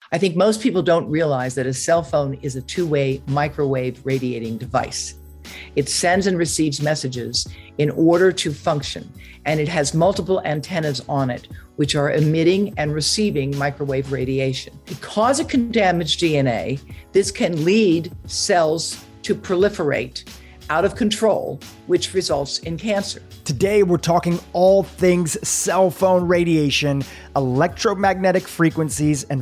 I think most people don't realize that a cell phone is a two-way microwave radiating device. It sends and receives messages in order to function, and it has multiple antennas on it, which are emitting and receiving microwave radiation. Because it can damage DNA, this can lead cells to proliferate out of control, which results in cancer. Today, we're talking all things cell phone radiation, electromagnetic frequencies, and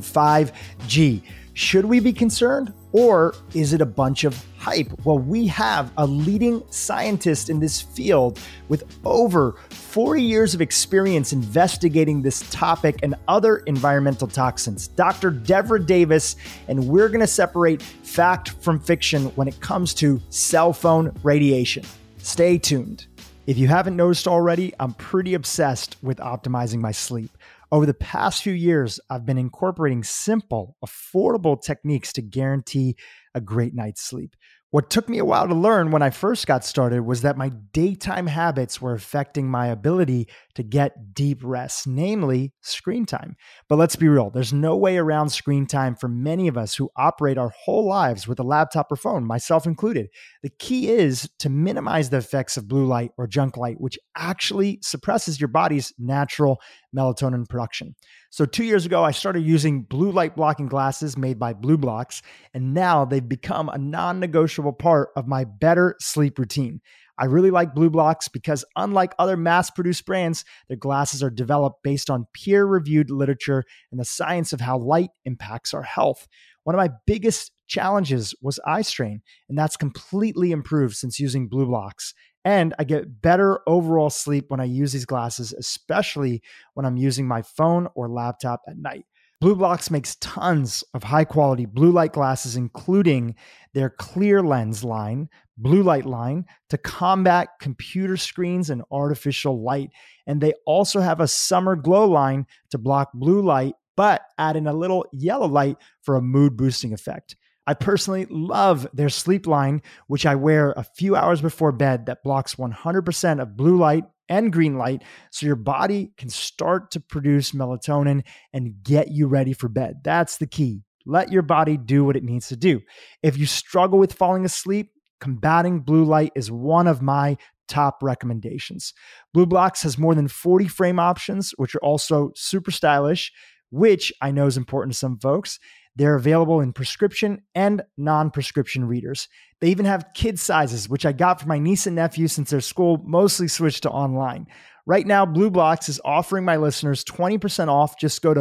5G. Should we be concerned, or is it a bunch of hype? Well, we have a leading scientist in this field with over 40 years of experience investigating this topic and other environmental toxins, Dr. Devra Davis, and we're going to separate fact from fiction when it comes to cell phone radiation. Stay tuned. If you haven't noticed already, I'm pretty obsessed with optimizing my sleep. Over the past few years, I've been incorporating simple, affordable techniques to guarantee a great night's sleep. What took me a while to learn when I first got started was that my daytime habits were affecting my ability to get deep rest, namely screen time. But let's be real, there's no way around screen time for many of us who operate our whole lives with a laptop or phone, myself included. The key is to minimize the effects of blue light or junk light, which actually suppresses your body's natural melatonin production. So 2 years ago, I started using blue light blocking glasses made by BlueBlox, and now they've become a non-negotiable part of my better sleep routine. I really like BlueBlox because unlike other mass-produced brands, their glasses are developed based on peer-reviewed literature and the science of how light impacts our health. One of my biggest challenges was eye strain, and that's completely improved since using BlueBlox. And I get better overall sleep when I use these glasses, especially when I'm using my phone or laptop at night. BlueBlox makes tons of high-quality blue light glasses, including their clear lens line, blue light line, to combat computer screens and artificial light. And they also have a summer glow line to block blue light, but add in a little yellow light for a mood-boosting effect. I personally love their sleep line, which I wear a few hours before bed, that blocks 100% of blue light and green light so your body can start to produce melatonin and get you ready for bed. That's the key. Let your body do what it needs to do. If you struggle with falling asleep, combating blue light is one of my top recommendations. BlueBlox has more than 40 frame options, which are also super stylish, which I know is important to some folks. They're available in prescription and non-prescription readers. They even have kid sizes, which I got for my niece and nephew since their school mostly switched to online. Right now, BlueBlox is offering my listeners 20% off. Just go to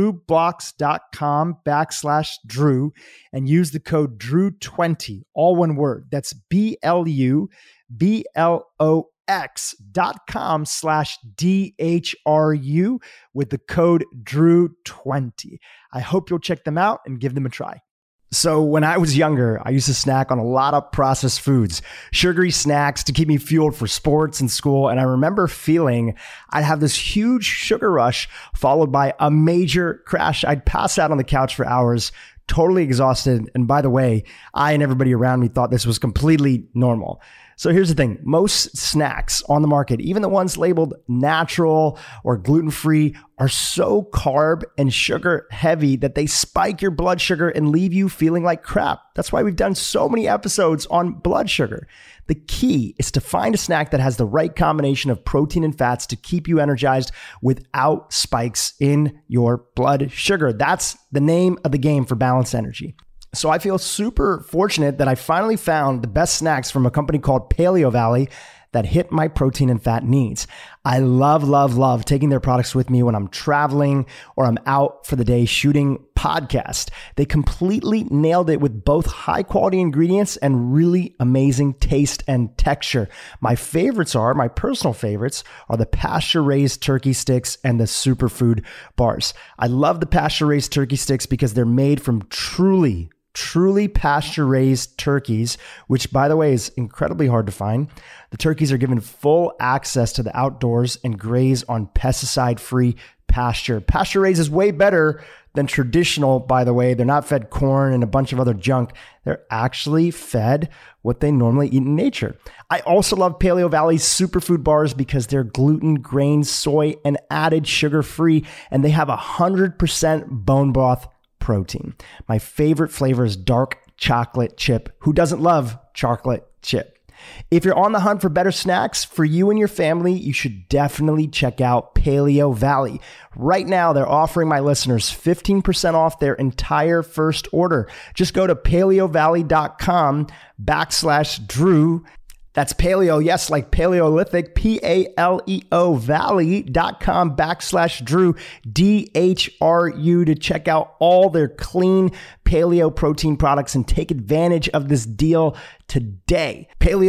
blueblox.com/Drew and use the code Drew20, all one word. That's BLUBLOX.com/DHRU with the code Drew20. I hope you'll check them out and give them a try. So when I was younger, I used to snack on a lot of processed foods, sugary snacks to keep me fueled for sports and school. And I remember feeling I'd have this huge sugar rush followed by a major crash. I'd pass out on the couch for hours, totally exhausted. And by the way, I and everybody around me thought this was completely normal. So here's the thing. Most snacks on the market, even the ones labeled natural or gluten-free, are so carb and sugar heavy that they spike your blood sugar and leave you feeling like crap. That's why we've done so many episodes on blood sugar. The key is to find a snack that has the right combination of protein and fats to keep you energized without spikes in your blood sugar. That's the name of the game for balanced energy. So I feel super fortunate that I finally found the best snacks from a company called Paleo Valley that hit my protein and fat needs. I love taking their products with me when I'm traveling or I'm out for the day shooting podcasts. They completely nailed it with both high quality ingredients and really amazing taste and texture. My personal favorites are the pasture raised turkey sticks and the superfood bars. I love the pasture raised turkey sticks because they're made from truly pasture-raised turkeys, which, by the way, is incredibly hard to find. The turkeys are given full access to the outdoors and graze on pesticide-free pasture. Pasture-raised is way better than traditional, by the way. They're not fed corn and a bunch of other junk. They're actually fed what they normally eat in nature. I also love Paleo Valley's superfood bars because they're gluten, grain, soy, and added sugar-free, and they have 100% bone broth protein. My favorite flavor is dark chocolate chip. Who doesn't love chocolate chip? If you're on the hunt for better snacks for you and your family, you should definitely check out Paleo Valley. Right now, they're offering my listeners 15% off their entire first order. Just go to paleovalley.com/Drew. That's paleo, yes, like Paleolithic, PALEO valley.com/Drew, DHRU, to check out all their clean paleo protein products and take advantage of this deal today.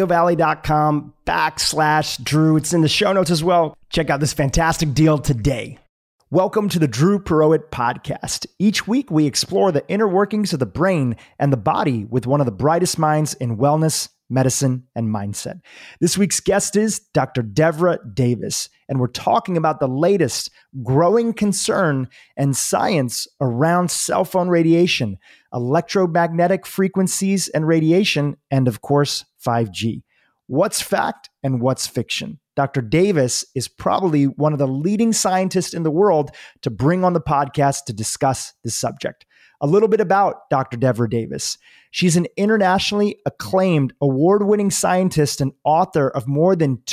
Paleovalley.com/Drew. It's in the show notes as well. Check out this fantastic deal today. Welcome to the Drew Purohit Podcast. Each week, we explore the inner workings of the brain and the body with one of the brightest minds in wellness, medicine, and mindset. This week's guest is Dr. Devra Davis, and we're talking about the latest growing concern and science around cell phone radiation, electromagnetic frequencies and radiation, and of course, 5G. What's fact and what's fiction? Dr. Davis is probably one of the leading scientists in the world to bring on the podcast to discuss this subject. A little bit about Dr. Devra Davis. She's an internationally acclaimed, award-winning scientist and author of more than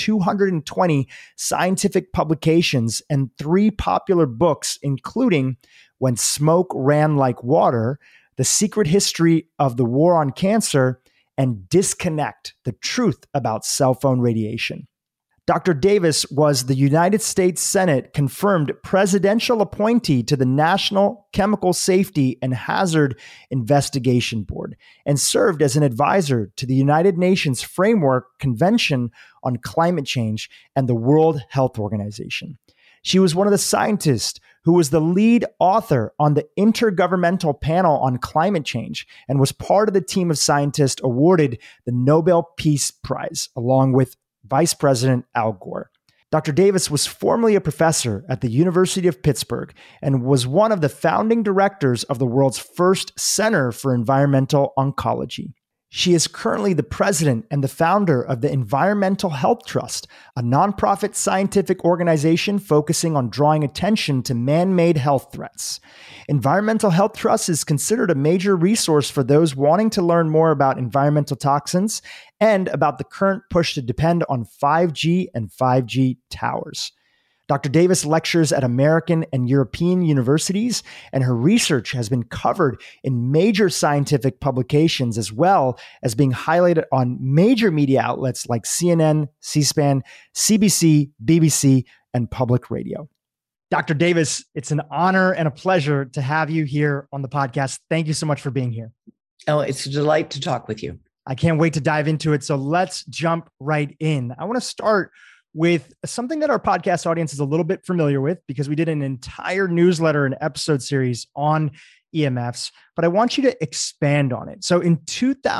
220 scientific publications and 3 popular books, including When Smoke Ran Like Water, The Secret History of the War on Cancer, and Disconnect, The Truth About Cell Phone Radiation. Dr. Davis was the United States Senate confirmed presidential appointee to the National Chemical Safety and Hazard Investigation Board and served as an advisor to the United Nations Framework Convention on Climate Change and the World Health Organization. She was one of the scientists who was the lead author on the Intergovernmental Panel on Climate Change and was part of the team of scientists awarded the Nobel Peace Prize, along with Vice President Al Gore. Dr. Davis was formerly a professor at the University of Pittsburgh and was one of the founding directors of the world's first Center for Environmental Oncology. She is currently the president and the founder of the Environmental Health Trust, a nonprofit scientific organization focusing on drawing attention to man-made health threats. Environmental Health Trust is considered a major resource for those wanting to learn more about environmental toxins and about the current push to depend on 5G and 5G towers. Dr. Davis lectures at American and European universities, and her research has been covered in major scientific publications as well as being highlighted on major media outlets like CNN, C-SPAN, CBC, BBC, and public radio. Dr. Davis, it's an honor and a pleasure to have you here on the podcast. Thank you so much for being here. Oh, it's a delight to talk with you. I can't wait to dive into it. So let's jump right in. I want to start with something that our podcast audience is a little bit familiar with because we did an entire newsletter and episode series on EMFs, but I want you to expand on it. So in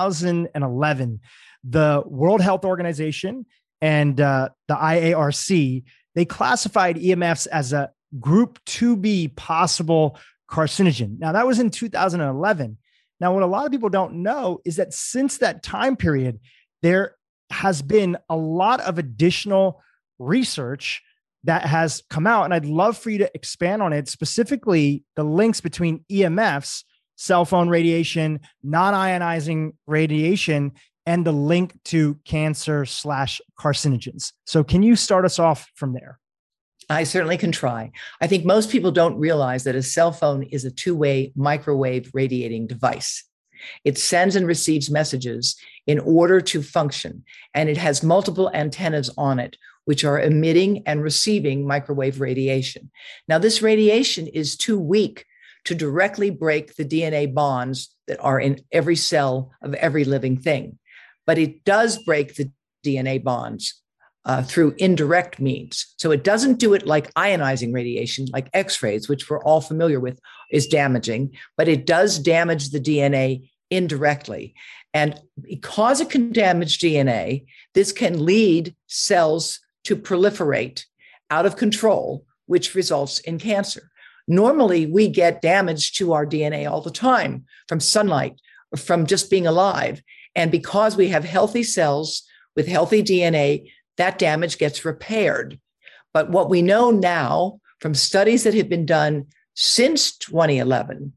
2011, the World Health Organization and the IARC, they classified EMFs as a group 2B possible carcinogen. Now that was in 2011. Now, what a lot of people don't know is that since that time period, there has been a lot of additional research that has come out. And I'd love for you to expand on it, specifically the links between EMFs, cell phone radiation, non-ionizing radiation, and the link to cancer/carcinogens. So can you start us off from there? I certainly can try. I think most people don't realize that a cell phone is a two-way microwave radiating device. It sends and receives messages in order to function, and it has multiple antennas on it, which are emitting and receiving microwave radiation. Now, this radiation is too weak to directly break the DNA bonds that are in every cell of every living thing, but it does break the DNA bonds through indirect means. So it doesn't do it like ionizing radiation, like X-rays, which we're all familiar with, is damaging, but it does damage the DNA indirectly. And because it can damage DNA, this can lead cells to proliferate out of control, which results in cancer. Normally, we get damage to our DNA all the time from sunlight, from just being alive. And because we have healthy cells with healthy DNA, that damage gets repaired. But what we know now from studies that have been done since 2011,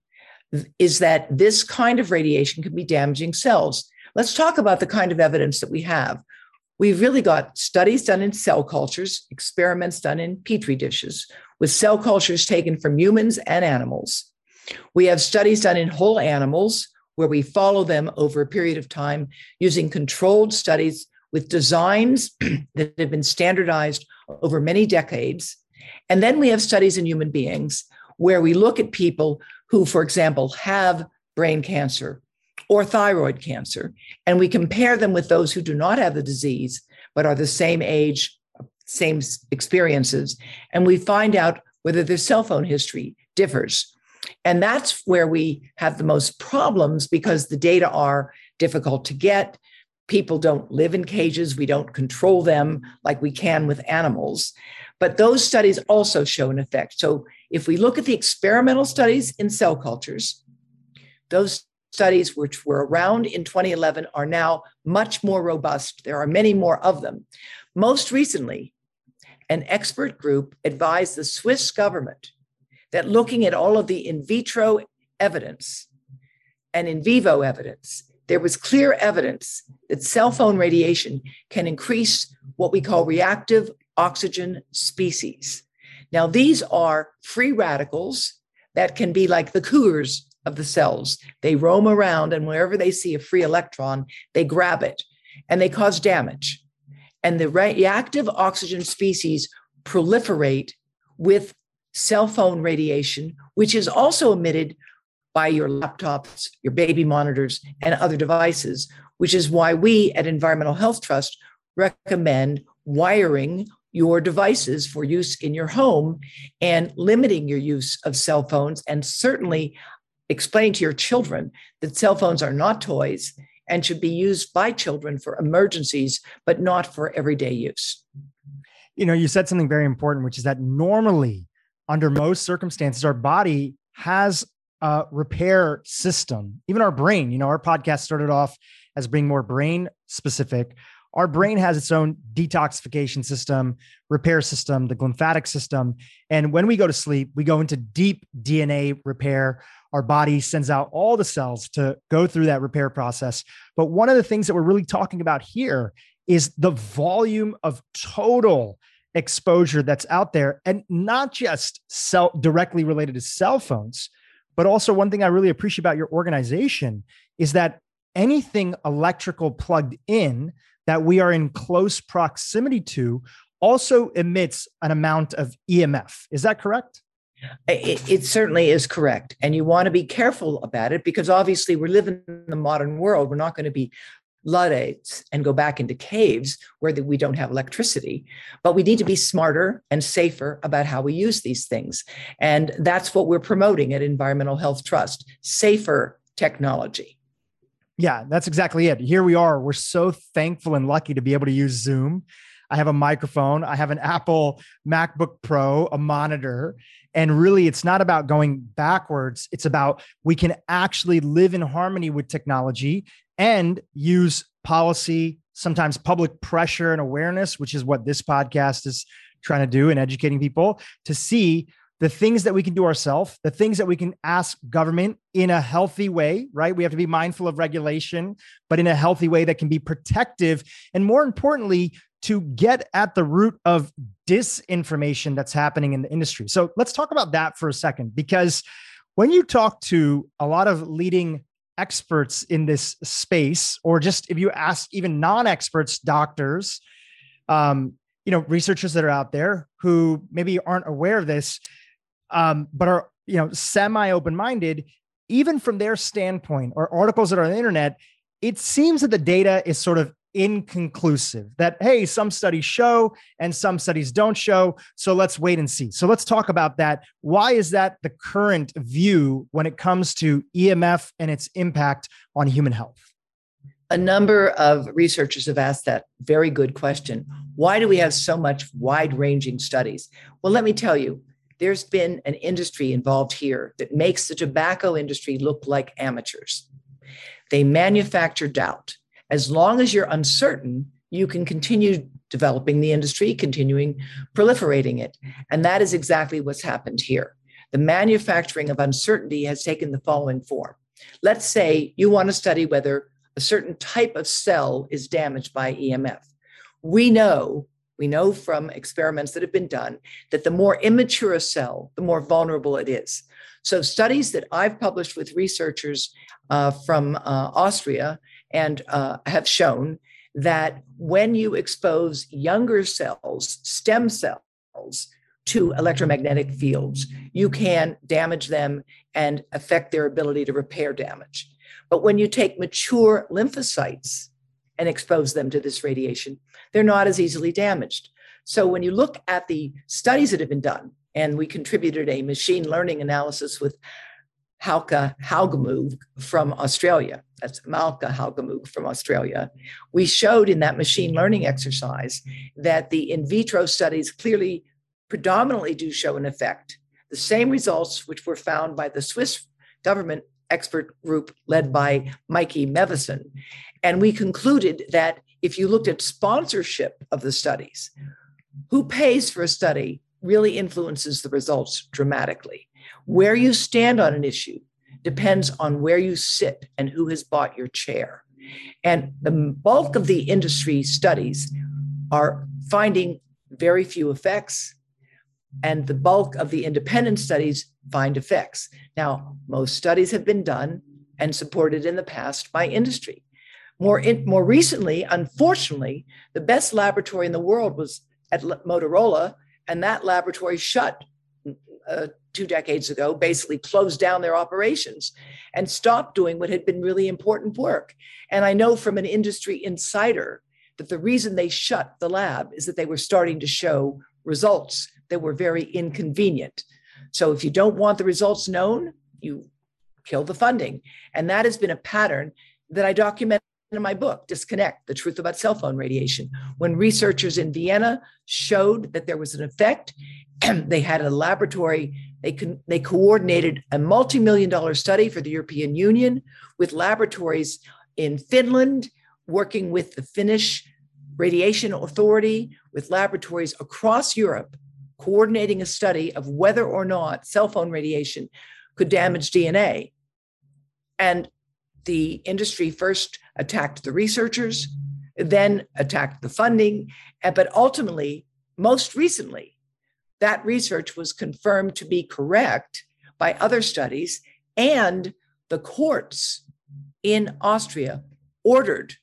is that this kind of radiation can be damaging cells. Let's talk about the kind of evidence that we have. We've really got studies done in cell cultures, experiments done in petri dishes, with cell cultures taken from humans and animals. We have studies done in whole animals where we follow them over a period of time using controlled studies with designs that have been standardized over many decades. And then we have studies in human beings where we look at people who, for example, have brain cancer or thyroid cancer, and we compare them with those who do not have the disease, but are the same age, same experiences, and we find out whether their cell phone history differs. And that's where we have the most problems because the data are difficult to get. People don't live in cages. We don't control them like we can with animals. But those studies also show an effect. So if we look at the experimental studies in cell cultures, those studies which were around in 2011 are now much more robust. There are many more of them. Most recently, an expert group advised the Swiss government that looking at all of the in vitro evidence and in vivo evidence, there was clear evidence that cell phone radiation can increase what we call reactive oxygen species. Now, these are free radicals that can be like the cougars of the cells. They roam around, and wherever they see a free electron, they grab it, and they cause damage. And the reactive oxygen species proliferate with cell phone radiation, which is also emitted by your laptops, your baby monitors, and other devices, which is why we at Environmental Health Trust recommend wiring your devices for use in your home and limiting your use of cell phones, and certainly explain to your children that cell phones are not toys and should be used by children for emergencies, but not for everyday use. You know, you said something very important, which is that normally, under most circumstances, our body has a repair system. Even our brain, you know, our podcast started off as being more brain specific. Our brain has its own detoxification system, repair system, the glymphatic system. And when we go to sleep, we go into deep DNA repair. Our body sends out all the cells to go through that repair process. But one of the things that we're really talking about here is the volume of total exposure that's out there, and not just directly related to cell phones, but also one thing I really appreciate about your organization is that anything electrical plugged in that we are in close proximity to also emits an amount of EMF. Is that correct? It certainly is correct. And you want to be careful about it because obviously we're living in the modern world. We're not going to be Luddites and go back into caves where we don't have electricity, but we need to be smarter and safer about how we use these things. And that's what we're promoting at Environmental Health Trust, safer technology. Yeah, that's exactly it. Here we are. We're so thankful and lucky to be able to use Zoom. I have a microphone. I have an Apple MacBook Pro, a monitor. And really, it's not about going backwards. It's about we can actually live in harmony with technology and use policy, sometimes public pressure and awareness, which is what this podcast is trying to do and educating people to see the things that we can do ourselves, the things that we can ask government in a healthy way, right? We have to be mindful of regulation, but in a healthy way that can be protective. And more importantly, to get at the root of disinformation that's happening in the industry. So let's talk about that for a second, because when you talk to a lot of leading experts in this space, or just if you ask even non-experts, doctors, researchers that are out there who maybe aren't aware of this, but are, semi-open-minded, even from their standpoint or articles that are on the internet, it seems that the data is sort of inconclusive, that, hey, some studies show and some studies don't show. So let's wait and see. So let's talk about that. Why is that the current view when it comes to EMF and its impact on human health? A number of researchers have asked that very good question. Why do we have so much wide-ranging studies? Well, let me tell you, there's been an industry involved here that makes the tobacco industry look like amateurs. They manufacture doubt. As long as you're uncertain, you can continue developing the industry, continuing proliferating it. And that is exactly what's happened here. The manufacturing of uncertainty has taken the following form. Let's say you want to study whether a certain type of cell is damaged by EMF. We know from experiments that have been done that the more immature a cell, the more vulnerable it is. So studies that I've published with researchers from Austria and have shown that when you expose younger cells, stem cells, to electromagnetic fields, you can damage them and affect their ability to repair damage. But when you take mature lymphocytes and expose them to this radiation, they're not as easily damaged. So when you look at the studies that have been done, and we contributed a machine learning analysis with Hauke Haugemoog from Australia, that's Malka Haugemoog from Australia, we showed in that machine learning exercise that the in vitro studies clearly predominantly do show an effect. The same results which were found by the Swiss government expert group led by Mikey Meveson. And we concluded that if you looked at sponsorship of the studies, who pays for a study really influences the results dramatically. Where you stand on an issue depends on where you sit and who has bought your chair. And the bulk of the industry studies are finding very few effects, and the bulk of the independent studies find effects. Now, most studies have been done and supported in the past by industry. More recently, unfortunately, the best laboratory in the world was at Motorola, and that laboratory shut 2 decades ago, basically closed down their operations and stopped doing what had been really important work. And I know from an industry insider that the reason they shut the lab is that they were starting to show results that were very inconvenient. So if you don't want the results known, you kill the funding. And that has been a pattern that I document in my book, Disconnect, The Truth About Cell Phone Radiation. When researchers in Vienna showed that there was an effect, they had a laboratory, they coordinated a multi-million-dollar study for the European Union with laboratories in Finland, working with the Finnish Radiation Authority, with laboratories across Europe, coordinating a study of whether or not cell phone radiation could damage DNA. And the industry first attacked the researchers, then attacked the funding, but ultimately, most recently, that research was confirmed to be correct by other studies, and the courts in Austria ordered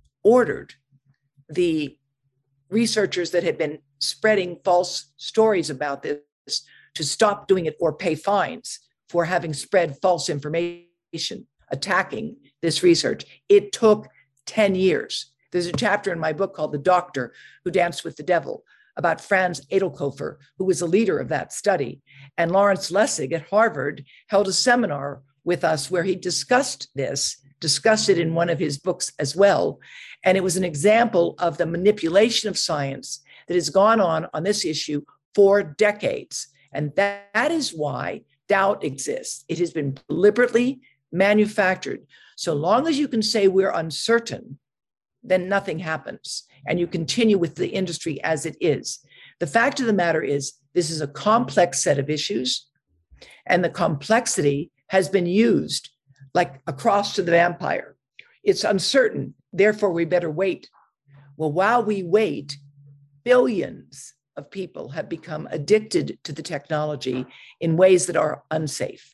the researchers that had been spreading false stories about this to stop doing it or pay fines for having spread false information attacking this research. It took 10 years. There's a chapter in my book called The Doctor Who Danced with the Devil about Franz Edelkofer, who was a leader of that study. And Lawrence Lessig at Harvard held a seminar with us where he discussed it in one of his books as well. And it was an example of the manipulation of science that has gone on this issue for decades. And that is why doubt exists. It has been deliberately manufactured. So long as you can say we're uncertain, then nothing happens. And you continue with the industry as it is. The fact of the matter is, this is a complex set of issues, and the complexity has been used like a cross to the vampire. It's uncertain, therefore we better wait. Well, while we wait, billions of people have become addicted to the technology in ways that are unsafe.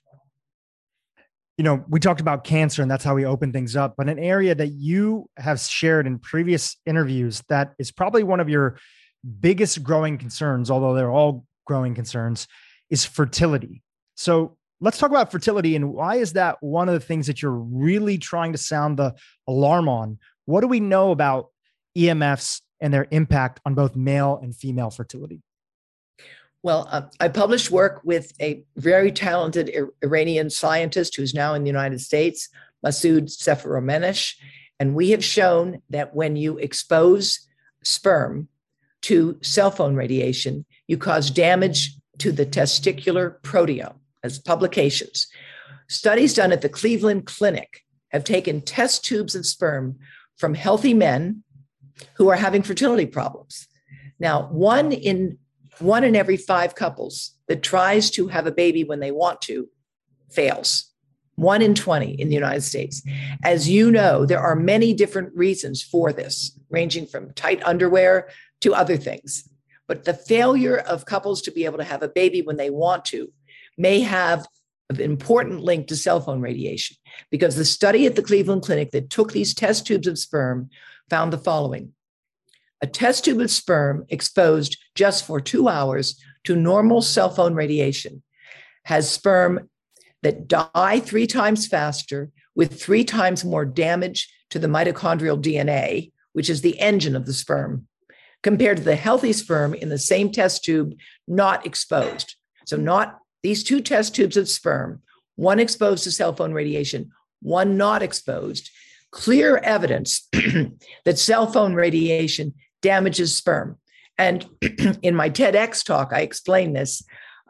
You know, we talked about cancer and that's how we open things up, but an area that you have shared in previous interviews that is probably one of your biggest growing concerns, although they're all growing concerns, is fertility. So let's talk about fertility, and why is that one of the things that you're really trying to sound the alarm on? What do we know about EMFs and their impact on both male and female fertility? Well, I published work with a very talented Iranian scientist who's now in the United States, Masoud Seferomenesh, and we have shown that when you expose sperm to cell phone radiation, you cause damage to the testicular proteome, as publications. Studies done at the Cleveland Clinic have taken test tubes of sperm from healthy men who are having fertility problems. Now, 1 in 1 in every 5 couples that tries to have a baby when they want to fails. 1 in 20 in the United States. As you know, there are many different reasons for this, ranging from tight underwear to other things. But the failure of couples to be able to have a baby when they want to may have an important link to cell phone radiation, because the study at the Cleveland Clinic that took these test tubes of sperm found the following. A test tube of sperm exposed just for 2 hours to normal cell phone radiation has sperm that die 3 times faster with 3 times more damage to the mitochondrial DNA, which is the engine of the sperm, compared to the healthy sperm in the same test tube not exposed. So not these 2 test tubes of sperm, one exposed to cell phone radiation, one not exposed, clear evidence that cell phone radiation damages sperm. And in my TEDx talk, I explain this.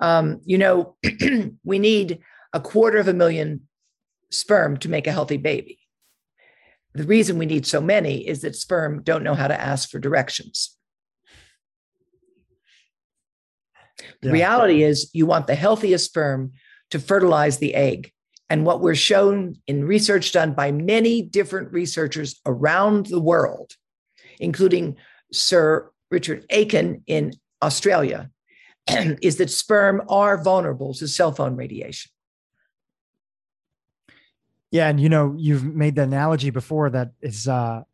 We need 250,000 sperm to make a healthy baby. The reason we need so many is that sperm don't know how to ask for directions. The reality is you want the healthiest sperm to fertilize the egg. And what we're shown in research done by many different researchers around the world, including Sir Richard Aiken in Australia, is that sperm are vulnerable to cell phone radiation. Yeah. And, you've made the analogy before that is on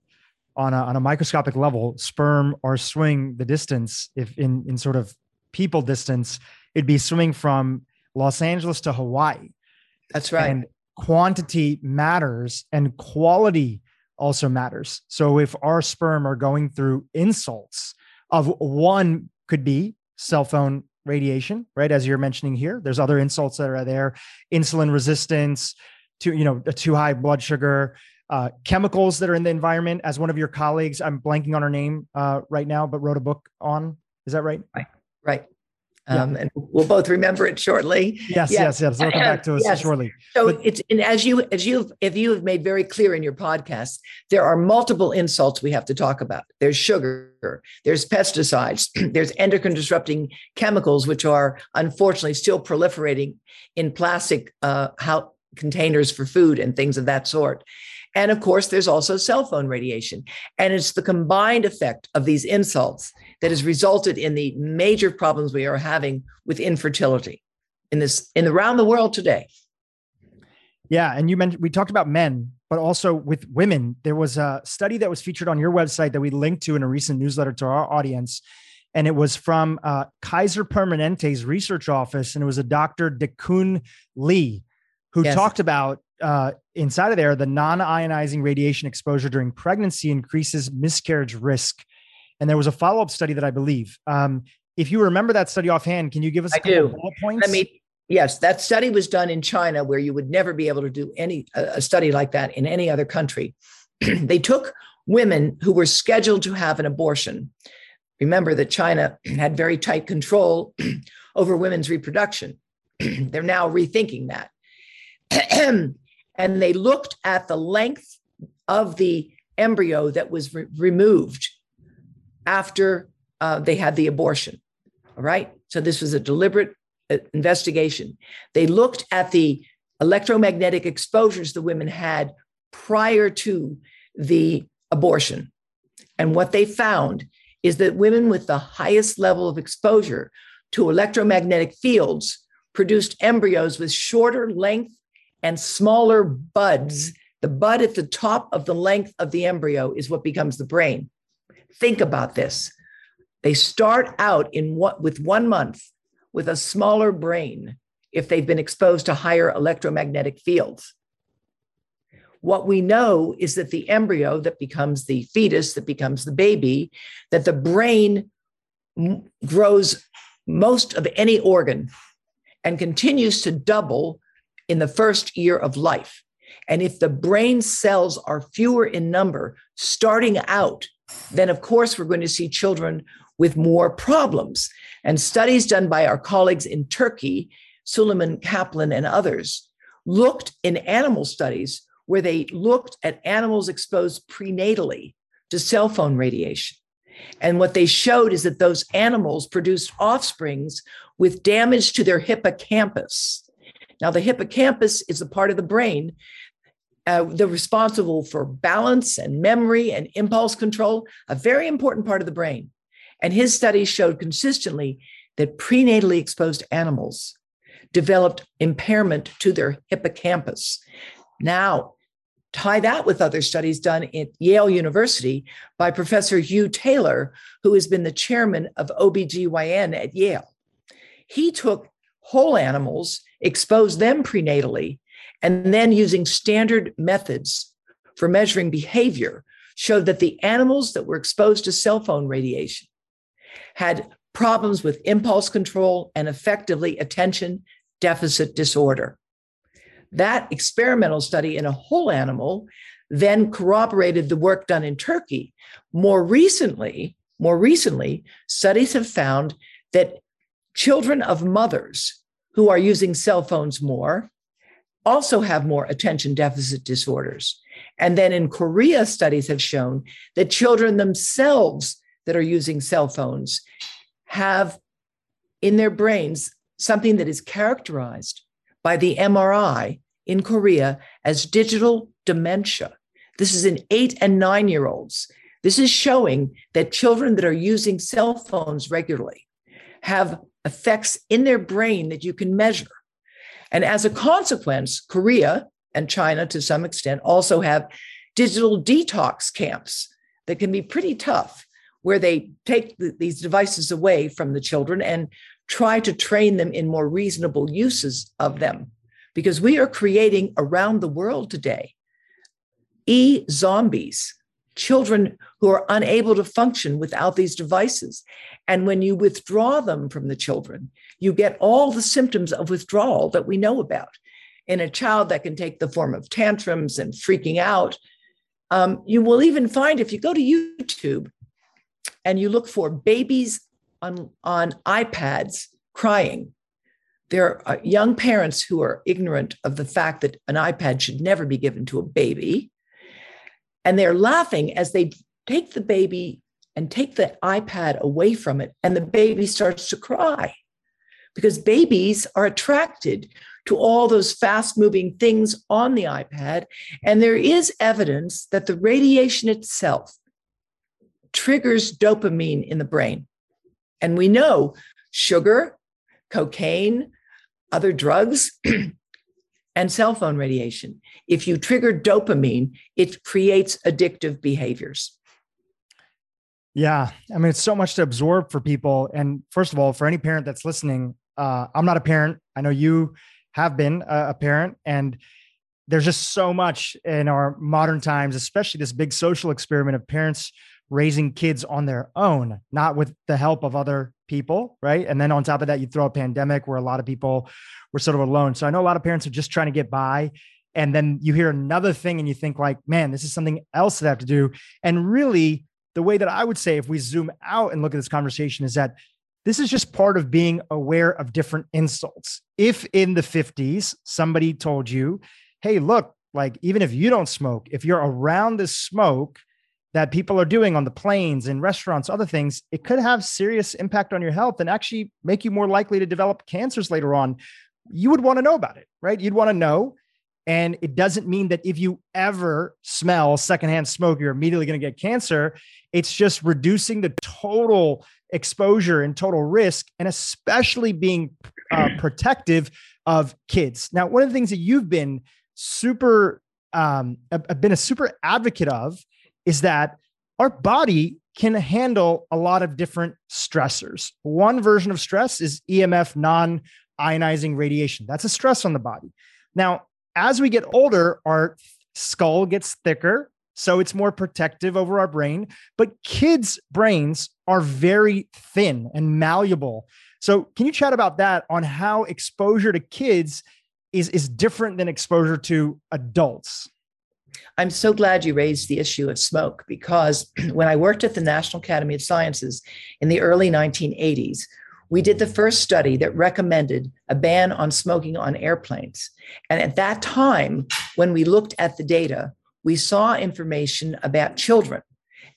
a microscopic level, sperm are swimming the distance. If in sort of people distance, it'd be swimming from Los Angeles to Hawaii. That's right. And quantity matters and quality also matters. So if our sperm are going through insults of one could be cell phone radiation, right? As you're mentioning here, there's other insults that are there, insulin resistance, a too high blood sugar, chemicals that are in the environment. As one of your colleagues, I'm blanking on her name right now, but wrote a book on, is that right? Right. And we'll both remember it shortly. Yes. We'll come back to us shortly. So if you have made very clear in your podcast, there are multiple insults we have to talk about. There's sugar, there's pesticides, there's endocrine disrupting chemicals, which are unfortunately still proliferating in plastic containers for food and things of that sort. And of course, there's also cell phone radiation. And it's the combined effect of these insults that has resulted in the major problems we are having with infertility around the world today. Yeah. And you mentioned, we talked about men, but also with women. There was a study that was featured on your website that we linked to in a recent newsletter to our audience. And it was from Kaiser Permanente's research office. And it was a Dr. Dae-Kun Lee who talked about inside of there, the non-ionizing radiation exposure during pregnancy increases miscarriage risk. And there was a follow-up study that I believe. If you remember that study offhand, can you give us a couple of bullet points? Yes, that study was done in China, where you would never be able to do a study like that in any other country. They took women who were scheduled to have an abortion. Remember that China had very tight control over women's reproduction. They're now rethinking that. And they looked at the length of the embryo that was removed after they had the abortion. All right. So this was a deliberate investigation. They looked at the electromagnetic exposures the women had prior to the abortion. And what they found is that women with the highest level of exposure to electromagnetic fields produced embryos with shorter length and smaller buds. The bud at the top of the length of the embryo is what becomes the brain. Think about this. They start out with 1 month with a smaller brain if they've been exposed to higher electromagnetic fields. What we know is that the embryo that becomes the fetus, that becomes the baby, that the brain grows most of any organ and continues to double in the first year of life. And if the brain cells are fewer in number starting out, then of course we're going to see children with more problems. And studies done by our colleagues in Turkey, Suleiman Kaplan and others, looked in animal studies where they looked at animals exposed prenatally to cell phone radiation. And what they showed is that those animals produced offsprings with damage to their hippocampus. Now, the hippocampus is the part of the brain they're responsible for balance and memory and impulse control, a very important part of the brain. And his studies showed consistently that prenatally exposed animals developed impairment to their hippocampus. Now, tie that with other studies done at Yale University by Professor Hugh Taylor, who has been the chairman of OBGYN at Yale. He took whole animals, exposed them prenatally, and then using standard methods for measuring behavior, showed that the animals that were exposed to cell phone radiation had problems with impulse control and effectively attention deficit disorder. That experimental study in a whole animal then corroborated the work done in Turkey. More recently, studies have found that children of mothers who are using cell phones more also have more attention deficit disorders. And then in Korea, studies have shown that children themselves that are using cell phones have in their brains something that is characterized by the MRI in Korea as digital dementia. This is in 8 and 9-year-olds. This is showing that children that are using cell phones regularly have effects in their brain that you can measure. And as a consequence, Korea and China, to some extent, also have digital detox camps that can be pretty tough, where they take these devices away from the children and try to train them in more reasonable uses of them. Because we are creating around the world today zombies, children who are unable to function without these devices. And when you withdraw them from the children, you get all the symptoms of withdrawal that we know about. In a child that can take the form of tantrums and freaking out, you will even find, if you go to YouTube and you look for babies on iPads crying, there are young parents who are ignorant of the fact that an iPad should never be given to a baby. And they're laughing as they take the baby and take the iPad away from it, and the baby starts to cry because babies are attracted to all those fast-moving things on the iPad. And there is evidence that the radiation itself triggers dopamine in the brain. And we know sugar, cocaine, other drugs, and cell phone radiation. If you trigger dopamine, it creates addictive behaviors. Yeah. I mean, it's so much to absorb for people. And first of all, for any parent that's listening, I'm not a parent. I know you have been a parent, and there's just so much in our modern times, especially this big social experiment of parents raising kids on their own, not with the help of other people, right? And then on top of that, you throw a pandemic where a lot of people were sort of alone. So I know a lot of parents are just trying to get by. And then you hear another thing and you think like, man, this is something else that I have to do. And really, the way that I would say, if we zoom out and look at this conversation, is that this is just part of being aware of different insults. If in the 50s, somebody told you, hey, look, like, even if you don't smoke, if you're around this smoke that people are doing on the planes and restaurants, other things, it could have serious impact on your health and actually make you more likely to develop cancers later on. You would want to know about it, right? You'd want to know. And it doesn't mean that if you ever smell secondhand smoke, you're immediately going to get cancer. It's just reducing the total exposure and total risk, and especially being protective of kids. Now, one of the things that you've been a super advocate of is that our body can handle a lot of different stressors. One version of stress is EMF, non-ionizing radiation. That's a stress on the body. Now, as we get older, our skull gets thicker, so it's more protective over our brain. But kids' brains are very thin and malleable. So can you chat about that, on how exposure to kids is different than exposure to adults? I'm so glad you raised the issue of smoke, because when I worked at the National Academy of Sciences in the early 1980s, we did the first study that recommended a ban on smoking on airplanes. And at that time, when we looked at the data, we saw information about children.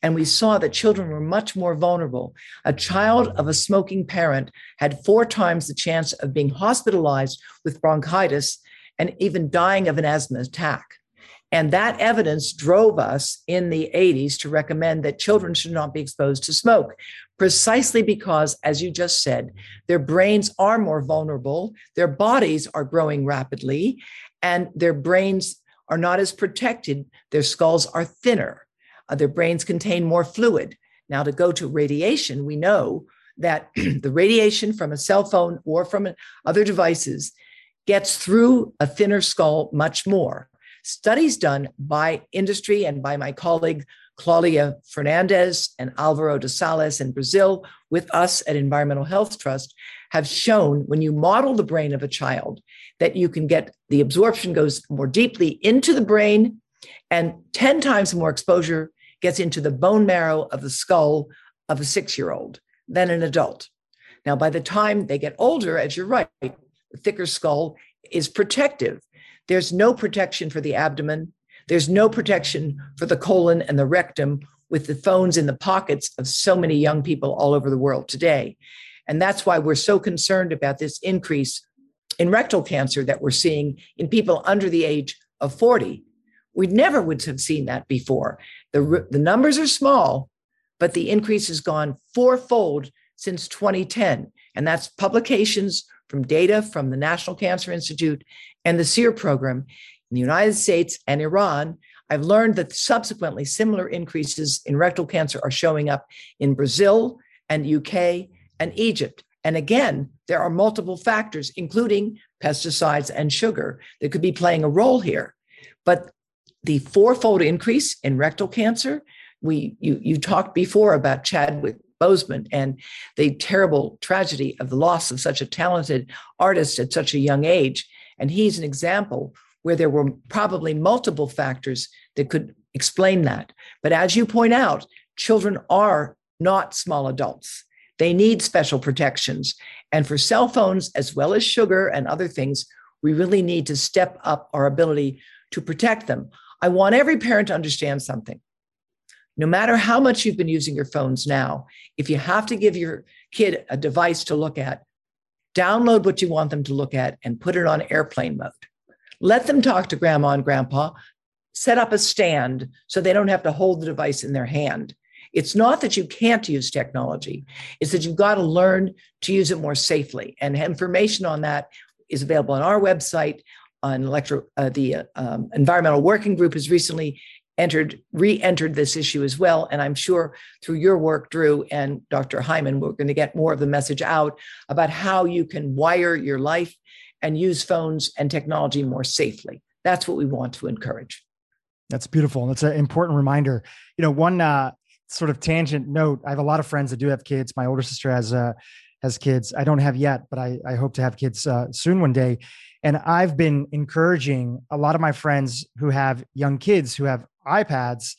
And we saw that children were much more vulnerable. A child of a smoking parent had 4 times the chance of being hospitalized with bronchitis and even dying of an asthma attack. And that evidence drove us in the 80s to recommend that children should not be exposed to smoke, precisely because, as you just said, their brains are more vulnerable, their bodies are growing rapidly, and their brains are not as protected. Their skulls are thinner. Their brains contain more fluid. Now, to go to radiation, we know that the radiation from a cell phone or from other devices gets through a thinner skull much more. Studies done by industry and by my colleague Claudia Fernandez and Alvaro de Sales in Brazil with us at Environmental Health Trust have shown when you model the brain of a child that you can get the absorption goes more deeply into the brain and 10 times more exposure gets into the bone marrow of the skull of a 6-year-old than an adult. Now, by the time they get older, as you're right, the thicker skull is protective. There's no protection for the abdomen. There's no protection for the colon and the rectum with the phones in the pockets of so many young people all over the world today. And that's why we're so concerned about this increase in rectal cancer that we're seeing in people under the age of 40. We never would have seen that before. The numbers are small, but the increase has gone 4-fold since 2010. And that's publications from data from the National Cancer Institute and the SEER program in the United States and Iran. I've learned that subsequently similar increases in rectal cancer are showing up in Brazil and UK and Egypt. And again, there are multiple factors, including pesticides and sugar, that could be playing a role here. But the 4-fold increase in rectal cancer, you talked before about Chadwick Boseman and the terrible tragedy of the loss of such a talented artist at such a young age. And he's an example where there were probably multiple factors that could explain that. But as you point out, children are not small adults. They need special protections. And for cell phones, as well as sugar and other things, we really need to step up our ability to protect them. I want every parent to understand something. No matter how much you've been using your phones now, if you have to give your kid a device to look at, download what you want them to look at and put it on airplane mode. Let them talk to grandma and grandpa. Set up a stand so they don't have to hold the device in their hand. It's not that you can't use technology. It's that you've got to learn to use it more safely. And information on that is available on our website. On the Environmental Working Group has recently re-entered this issue as well. And I'm sure through your work, Drew and Dr. Hyman, we're going to get more of the message out about how you can wire your life and use phones and technology more safely. That's what we want to encourage. That's beautiful. That's an important reminder. You know, one sort of tangent note, I have a lot of friends that do have kids. My older sister has kids. I don't have yet, but I hope to have kids soon one day. And I've been encouraging a lot of my friends who have young kids who have iPads,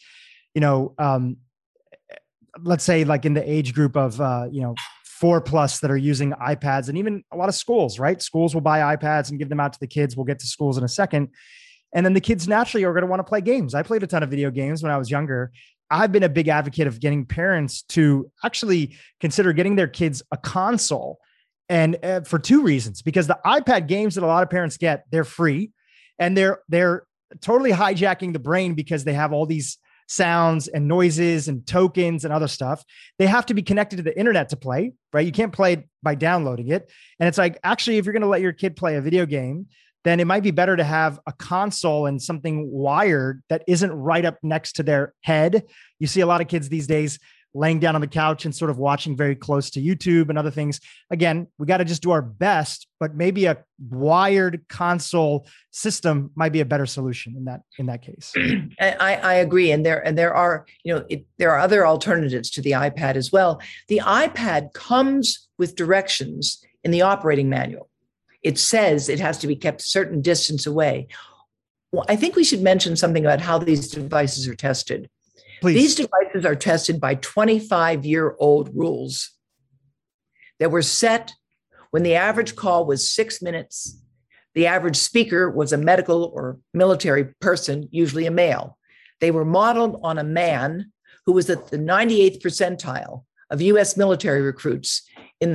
let's say like in the age group of, 4+ that are using iPads, and even a lot of schools, right? Schools will buy iPads and give them out to the kids. We'll get to schools in a second. And then the kids naturally are going to want to play games. I played a ton of video games when I was younger. I've been a big advocate of getting parents to actually consider getting their kids a console. And for 2 reasons, because the iPad games that a lot of parents get, they're free and they're totally hijacking the brain because they have all these sounds and noises and tokens and other stuff. They have to be connected to the internet to play, right? You can't play by downloading it. And it's like, actually, if you're going to let your kid play a video game, then it might be better to have a console and something wired that isn't right up next to their head. You see a lot of kids these days laying down on the couch and sort of watching very close to YouTube and other things. Again, we got to just do our best, but maybe a wired console system might be a better solution in that case. I agree. And there are other alternatives to the iPad as well. The iPad comes with directions in the operating manual. It says it has to be kept a certain distance away. Well, I think we should mention something about how these devices are tested. Please. These devices are tested by 25-year-old rules that were set when the average call was 6 minutes. The average speaker was a medical or military person, usually a male. They were modeled on a man who was at the 98th percentile of US military recruits in the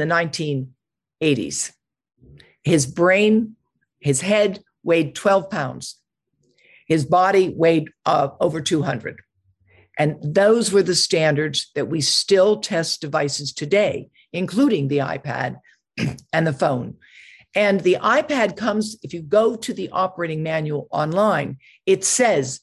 1980s. His brain, his head weighed 12 pounds. His body weighed over 200. And those were the standards that we still test devices today, including the iPad and the phone. And the iPad comes, if you go to the operating manual online, it says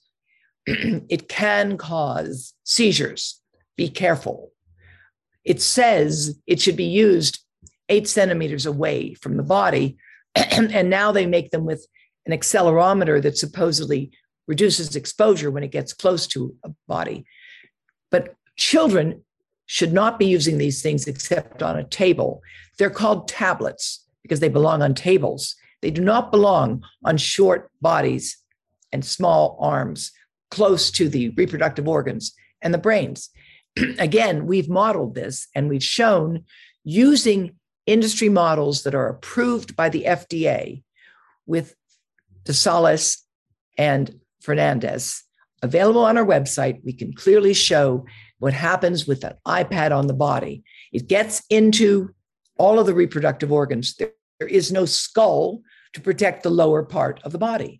it can cause seizures. Be careful. It says it should be used 8 centimeters away from the body. And now they make them with an accelerometer that supposedly reduces exposure when it gets close to a body. But children should not be using these things except on a table. They're called tablets because they belong on tables. They do not belong on short bodies and small arms close to the reproductive organs and the brains. Again, we've modeled this and we've shown using industry models that are approved by the FDA with DeSales and Fernandez. Available on our website, we can clearly show what happens with that iPad on the body. It gets into all of the reproductive organs. There is no skull to protect the lower part of the body.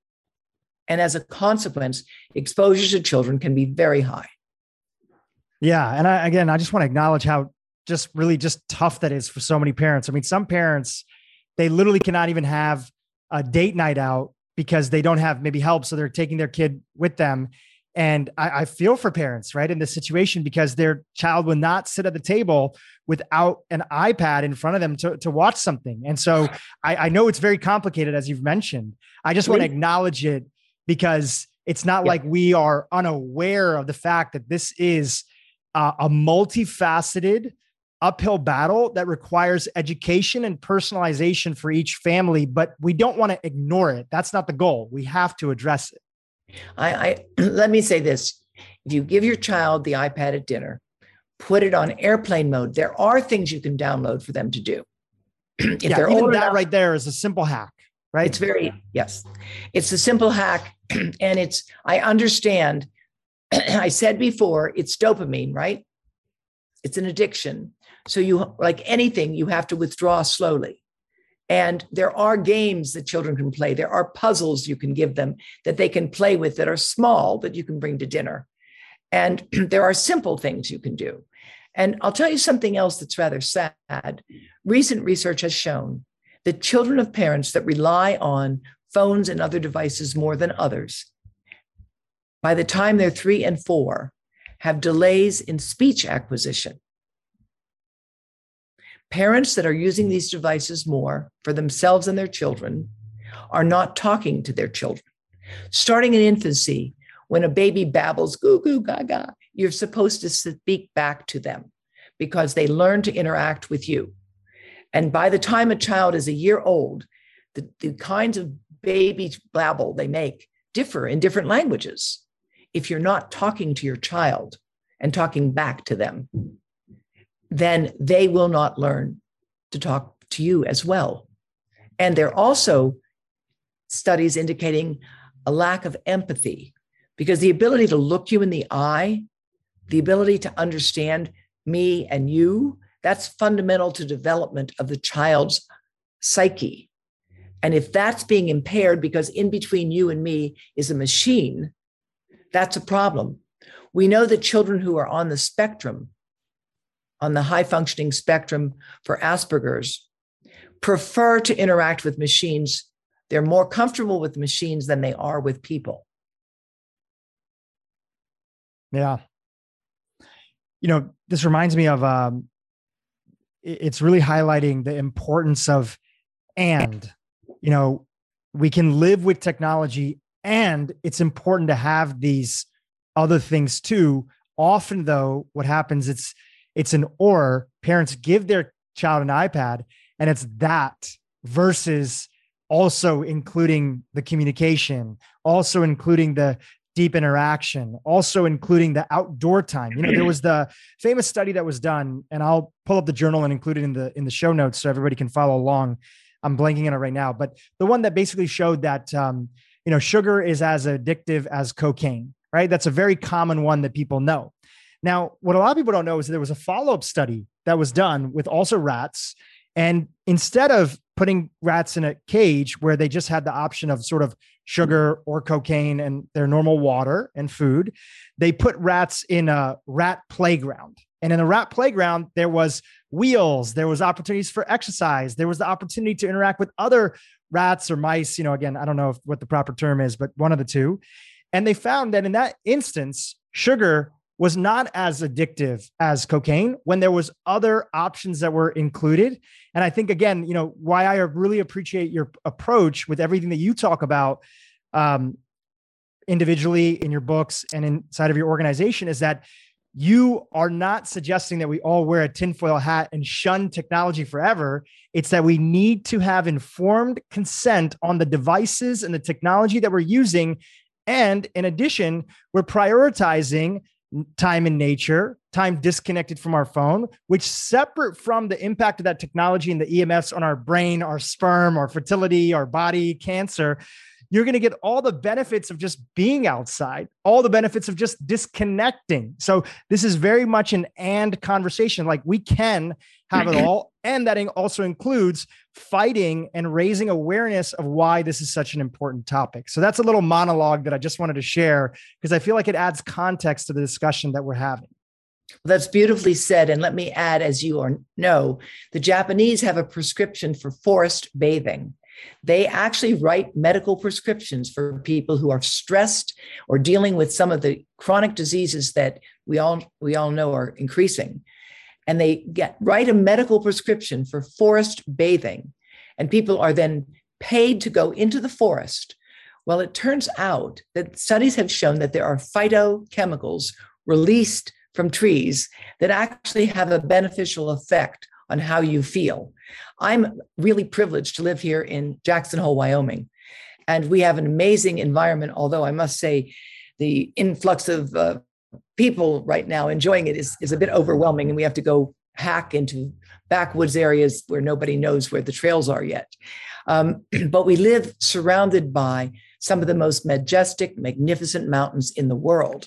And as a consequence, exposure to children can be very high. Yeah. And I just want to acknowledge how just tough that is for so many parents. I mean, some parents, they literally cannot even have a date night out because they don't have maybe help. So they're taking their kid with them. And I feel for parents, right, in this situation, because their child will not sit at the table without an iPad in front of them to watch something. And so I know it's very complicated, as you've mentioned. I just want to acknowledge it because it's not like we are unaware of the fact that this is a multifaceted uphill battle that requires education and personalization for each family, but we don't want to ignore it. That's not the goal. We have to address it. Let me say this. If you give your child the iPad at dinner, put it on airplane mode, there are things you can download for them to do. If they're even that enough, right there is a simple hack, right? It's a simple hack. And I understand, I said before, it's dopamine, right? It's an addiction. So you, like anything, you have to withdraw slowly. And there are games that children can play. There are puzzles you can give them that they can play with that are small that you can bring to dinner. And there are simple things you can do. And I'll tell you something else that's rather sad. Recent research has shown that children of parents that rely on phones and other devices more than others, by the time they're 3 and 4, have delays in speech acquisition. Parents that are using these devices more for themselves and their children are not talking to their children. Starting in infancy, when a baby babbles, goo, goo, gaga, you're supposed to speak back to them because they learn to interact with you. And by the time a child is a year old, the kinds of baby babble they make differ in different languages. If you're not talking to your child and talking back to them, then they will not learn to talk to you as well. And there are also studies indicating a lack of empathy, because the ability to look you in the eye, the ability to understand me and you, that's fundamental to development of the child's psyche. And if that's being impaired because in between you and me is a machine, that's a problem. We know that children who are on the spectrum, on the high functioning spectrum for Asperger's, prefer to interact with machines. They're more comfortable with machines than they are with people. Yeah. You know, this reminds me of, it's really highlighting the importance of, we can live with technology and it's important to have these other things too. Often though, what happens, it's an or. Parents give their child an iPad and it's that versus also including the communication, also including the deep interaction, also including the outdoor time. There was the famous study that was done, and I'll pull up the journal and include it in the show notes so everybody can follow along. I'm blanking on it right now, but the one that basically showed that, sugar is as addictive as cocaine, right? That's a very common one that people know. Now, what a lot of people don't know is there was a follow-up study that was done with also rats. And instead of putting rats in a cage where they just had the option of sort of sugar or cocaine and their normal water and food, they put rats in a rat playground. And in a rat playground, there was wheels, there was opportunities for exercise, there was the opportunity to interact with other rats or mice. Again, I don't know what the proper term is, but one of the two. And they found that in that instance, sugar was not as addictive as cocaine when there was other options that were included. And I think, again, why I really appreciate your approach with everything that you talk about individually in your books and inside of your organization is that you are not suggesting that we all wear a tinfoil hat and shun technology forever. It's that we need to have informed consent on the devices and the technology that we're using. And in addition, we're prioritizing time in nature, time disconnected from our phone, which separate from the impact of that technology and the EMFs on our brain, our sperm, our fertility, our body, cancer, you're going to get all the benefits of just being outside, all the benefits of just disconnecting. So this is very much an and conversation. Like we can have it all. And that also includes fighting and raising awareness of why this is such an important topic. So that's a little monologue that I just wanted to share because I feel like it adds context to the discussion that we're having. Well, that's beautifully said. And let me add, as you know, the Japanese have a prescription for forest bathing. They actually write medical prescriptions for people who are stressed or dealing with some of the chronic diseases that we all know are increasing. And they write a medical prescription for forest bathing. And people are then paid to go into the forest. Well, it turns out that studies have shown that there are phytochemicals released from trees that actually have a beneficial effect on how you feel. I'm really privileged to live here in Jackson Hole, Wyoming, and we have an amazing environment, although I must say the influx of people right now enjoying it is a bit overwhelming, and we have to go hack into backwoods areas where nobody knows where the trails are yet. But we live surrounded by some of the most majestic, magnificent mountains in the world.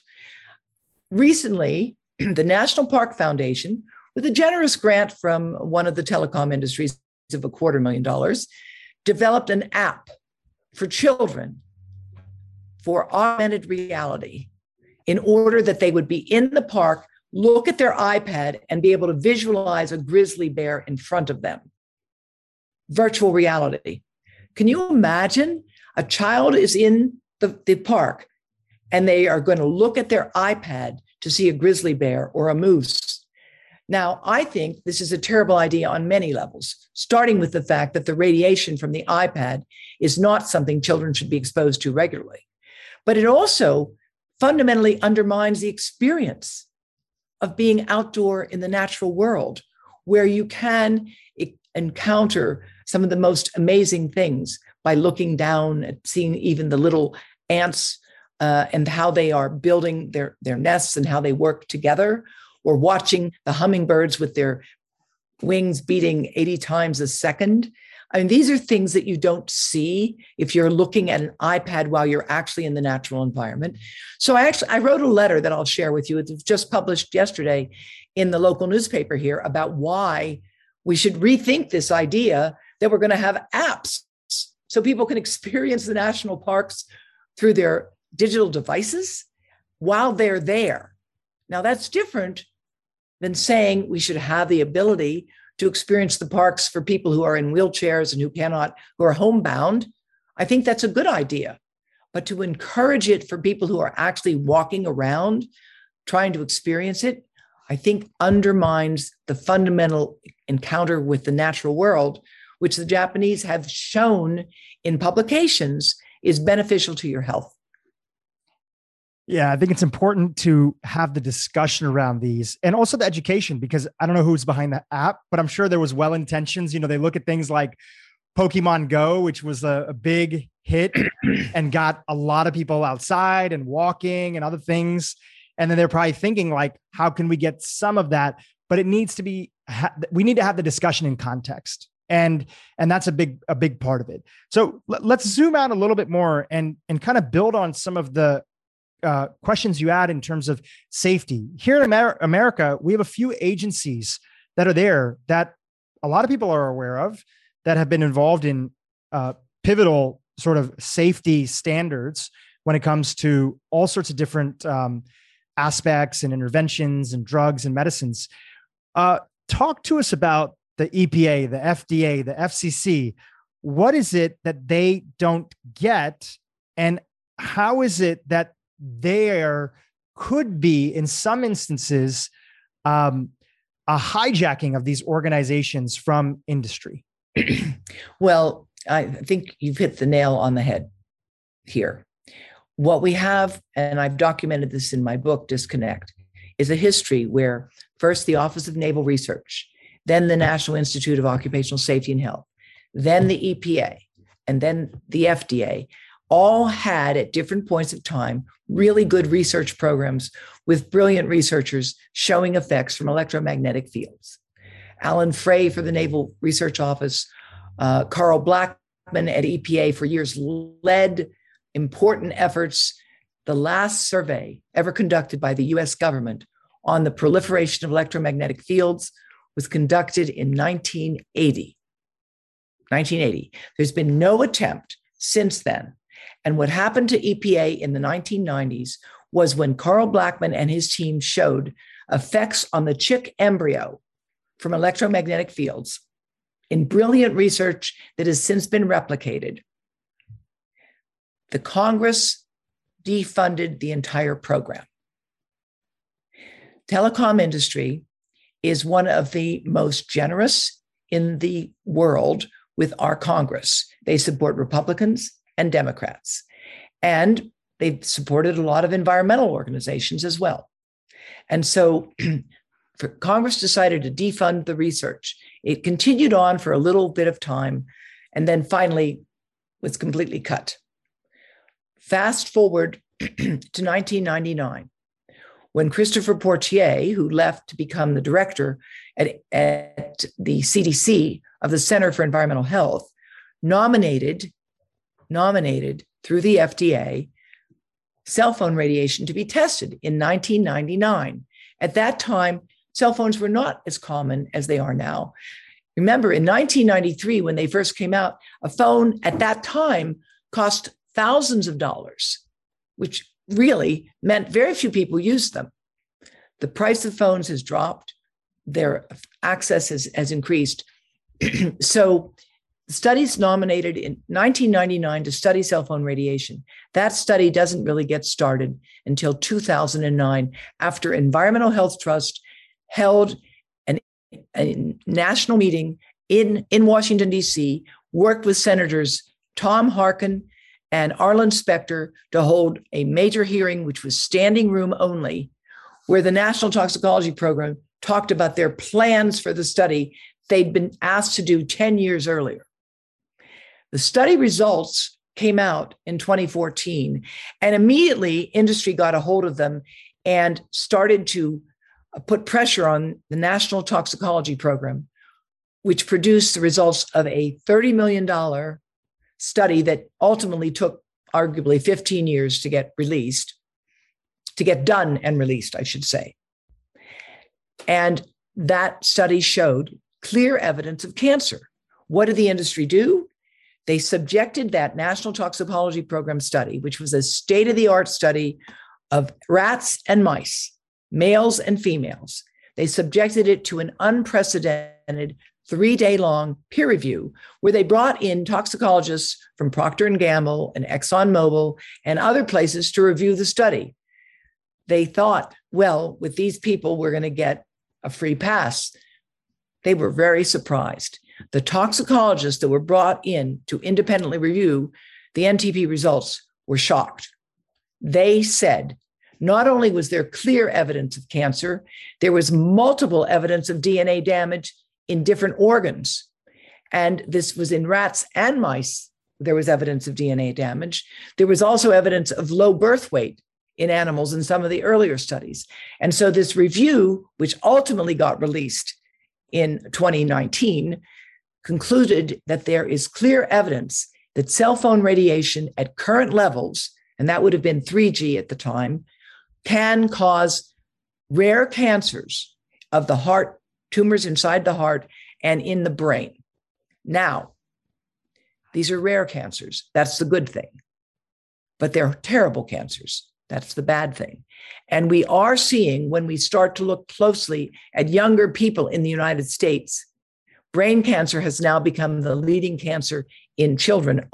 Recently, the National Park Foundation, with a generous grant from one of the telecom industries of $250,000, developed an app for children for augmented reality in order that they would be in the park, look at their iPad, and be able to visualize a grizzly bear in front of them. Virtual reality. Can you imagine a child is in the park and they are going to look at their iPad to see a grizzly bear or a moose? Now, I think this is a terrible idea on many levels, starting with the fact that the radiation from the iPad is not something children should be exposed to regularly. But it also fundamentally undermines the experience of being outdoor in the natural world, where you can encounter some of the most amazing things by looking down at seeing even the little ants and how they are building their nests and how they work together, or watching the hummingbirds with their wings beating 80 times a second. I mean, these are things that you don't see if you're looking at an iPad while you're actually in the natural environment. So I wrote a letter that I'll share with you. It was just published yesterday in the local newspaper here about why we should rethink this idea that we're going to have apps so people can experience the national parks through their digital devices while they're there. Now, that's different than saying we should have the ability to experience the parks for people who are in wheelchairs and who are homebound. I think that's a good idea. But to encourage it for people who are actually walking around, trying to experience it, I think undermines the fundamental encounter with the natural world, which the Japanese have shown in publications is beneficial to your health. Yeah, I think it's important to have the discussion around these and also the education, because I don't know who's behind the app, but I'm sure there was well intentions. They look at things like Pokemon Go, which was a big hit and got a lot of people outside and walking and other things. And then they're probably thinking like, how can we get some of that? But it needs to be, we need to have the discussion in context. And that's a big part of it. So let's zoom out a little bit more and kind of build on some of the questions you had in terms of safety. Here in America, we have a few agencies that are there that a lot of people are aware of that have been involved in pivotal sort of safety standards when it comes to all sorts of different aspects and interventions and drugs and medicines. Talk to us about the EPA, the FDA, the FCC. What is it that they don't get? And how is it that there could be, in some instances, a hijacking of these organizations from industry? Well, I think you've hit the nail on the head here. What we have, and I've documented this in my book, Disconnect, is a history where first the Office of Naval Research, then the National Institute of Occupational Safety and Health, then the EPA, and then the FDA all had at different points of time really good research programs with brilliant researchers showing effects from electromagnetic fields. Alan Frey for the Naval Research Office, Carl Blackman at EPA for years led important efforts. The last survey ever conducted by the US government on the proliferation of electromagnetic fields was conducted in 1980. There's been no attempt since then. And what happened to EPA in the 1990s was when Carl Blackman and his team showed effects on the chick embryo from electromagnetic fields in brilliant research that has since been replicated. The Congress defunded the entire program. Telecom industry is one of the most generous in the world with our Congress. They support Republicans and Democrats. And they've supported a lot of environmental organizations as well. And so Congress decided to defund the research. It continued on for a little bit of time and then finally was completely cut. Fast forward to 1999, when Christopher Portier, who left to become the director at the CDC of the Center for Environmental Health, nominated through the FDA cell phone radiation to be tested in 1999. At that time, cell phones were not as common as they are now. Remember, in 1993, when they first came out, a phone at that time cost thousands of dollars, which really meant very few people used them. The price of phones has dropped. Their access has increased. So studies nominated in 1999 to study cell phone radiation. That study doesn't really get started until 2009, after Environmental Health Trust held a national meeting in Washington, D.C., worked with Senators Tom Harkin and Arlen Specter to hold a major hearing, which was standing room only, where the National Toxicology Program talked about their plans for the study they'd been asked to do 10 years earlier. The study results came out in 2014, and immediately industry got a hold of them and started to put pressure on the National Toxicology Program, which produced the results of a $30 million study that ultimately took arguably 15 years to get done and released, I should say. And that study showed clear evidence of cancer. What did the industry do? They subjected that National Toxicology Program study, which was a state-of-the-art study of rats and mice, males and females. They subjected it to an unprecedented 3-day-long peer review where they brought in toxicologists from Procter & Gamble and ExxonMobil and other places to review the study. They thought, well, with these people, we're going to get a free pass. They were very surprised. The toxicologists that were brought in to independently review the NTP results were shocked. They said, not only was there clear evidence of cancer, there was multiple evidence of DNA damage in different organs. And this was in rats and mice. There was evidence of DNA damage. There was also evidence of low birth weight in animals in some of the earlier studies. And so this review, which ultimately got released in 2019, concluded that there is clear evidence that cell phone radiation at current levels and that would have been 3G at the time, can cause rare cancers of the heart, tumors inside the heart and in the brain. Now, these are rare cancers. That's the good thing. But they're terrible cancers. That's the bad thing. And we are seeing, when we start to look closely at younger people in the United States, brain cancer has now become the leading cancer in children,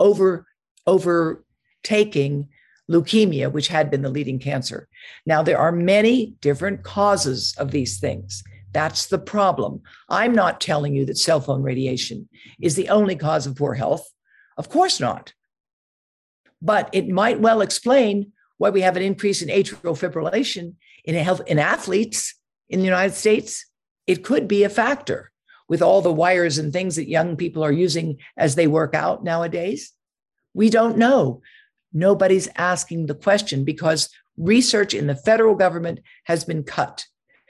overtaking leukemia, which had been the leading cancer. Now, there are many different causes of these things. That's the problem. I'm not telling you that cell phone radiation is the only cause of poor health. Of course not. But it might well explain why we have an increase in atrial fibrillation in athletes in the United States. It could be a factor with all the wires and things that young people are using as they work out nowadays. We don't know. Nobody's asking the question because research in the federal government has been cut.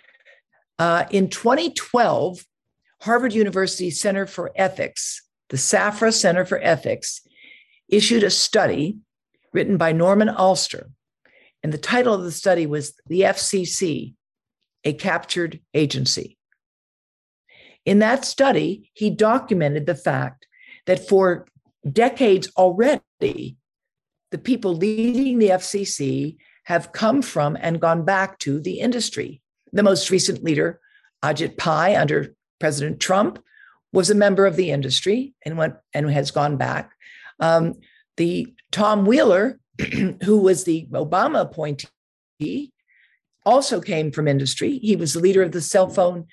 In 2012, Harvard University Center for Ethics, the SAFRA Center for Ethics, issued a study written by Norman Alster. And the title of the study was The FCC, a Captured Agency. In that study, he documented the fact that for decades already, the people leading the FCC have come from and gone back to the industry. The most recent leader, Ajit Pai, under President Trump, was a member of the industry and has gone back. The Tom Wheeler, who was the Obama appointee, also came from industry. He was the leader of the Cell Phone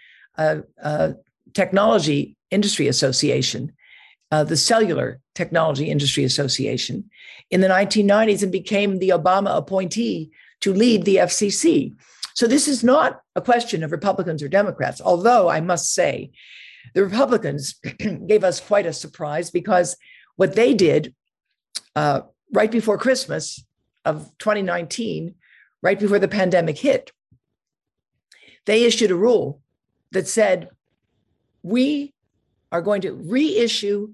Technology Industry Association, the Cellular Technology Industry Association, in the 1990s and became the Obama appointee to lead the FCC. So this is not a question of Republicans or Democrats, although I must say the Republicans gave us quite a surprise because what they did right before Christmas of 2019, right before the pandemic hit, they issued a rule that said, we are going to reissue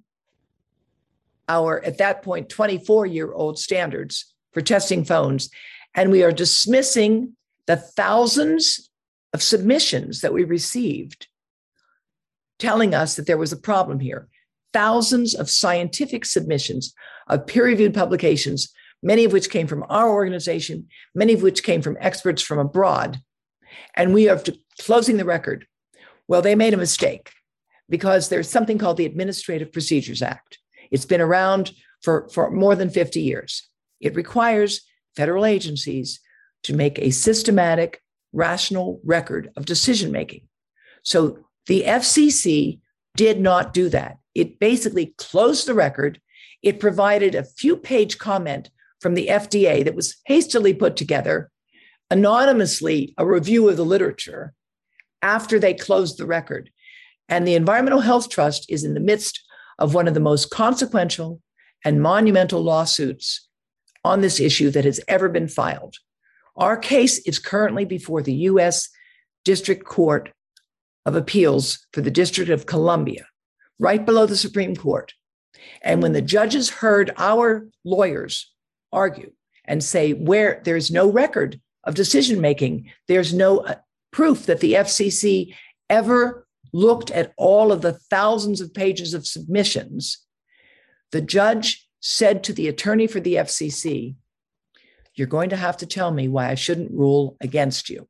our, at that point, 24-year-old standards for testing phones, and we are dismissing the thousands of submissions that we received telling us that there was a problem here. Thousands of scientific submissions of peer-reviewed publications, many of which came from our organization, many of which came from experts from abroad. And we are closing the record. Well, they made a mistake because there's something called the Administrative Procedures Act. It's been around for more than 50 years. It requires federal agencies to make a systematic, rational record of decision-making. So the FCC did not do that. It basically closed the record. It provided a few-page comment from the FDA that was hastily put together, anonymously a review of the literature after they closed the record. And the Environmental Health Trust is in the midst of one of the most consequential and monumental lawsuits on this issue that has ever been filed. Our case is currently before the U.S. District Court of Appeals for the District of Columbia, right below the Supreme Court. And when the judges heard our lawyers argue and say where there's no record of decision-making, there's no proof that the FCC ever looked at all of the thousands of pages of submissions, the judge said to the attorney for the FCC, "You're going to have to tell me why I shouldn't rule against you."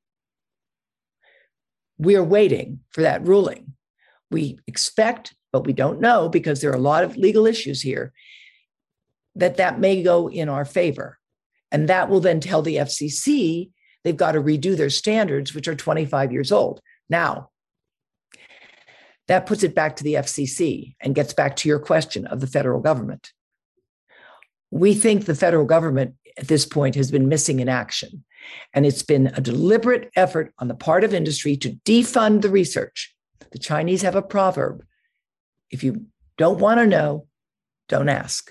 We are waiting for that ruling. We expect, but we don't know because there are a lot of legal issues here, that may go in our favor. And that will then tell the FCC they've got to redo their standards, which are 25 years old. Now, that puts it back to the FCC and gets back to your question of the federal government. We think the federal government at this point has been missing in action. And it's been a deliberate effort on the part of industry to defund the research. The Chinese have a proverb: if you don't want to know, don't ask.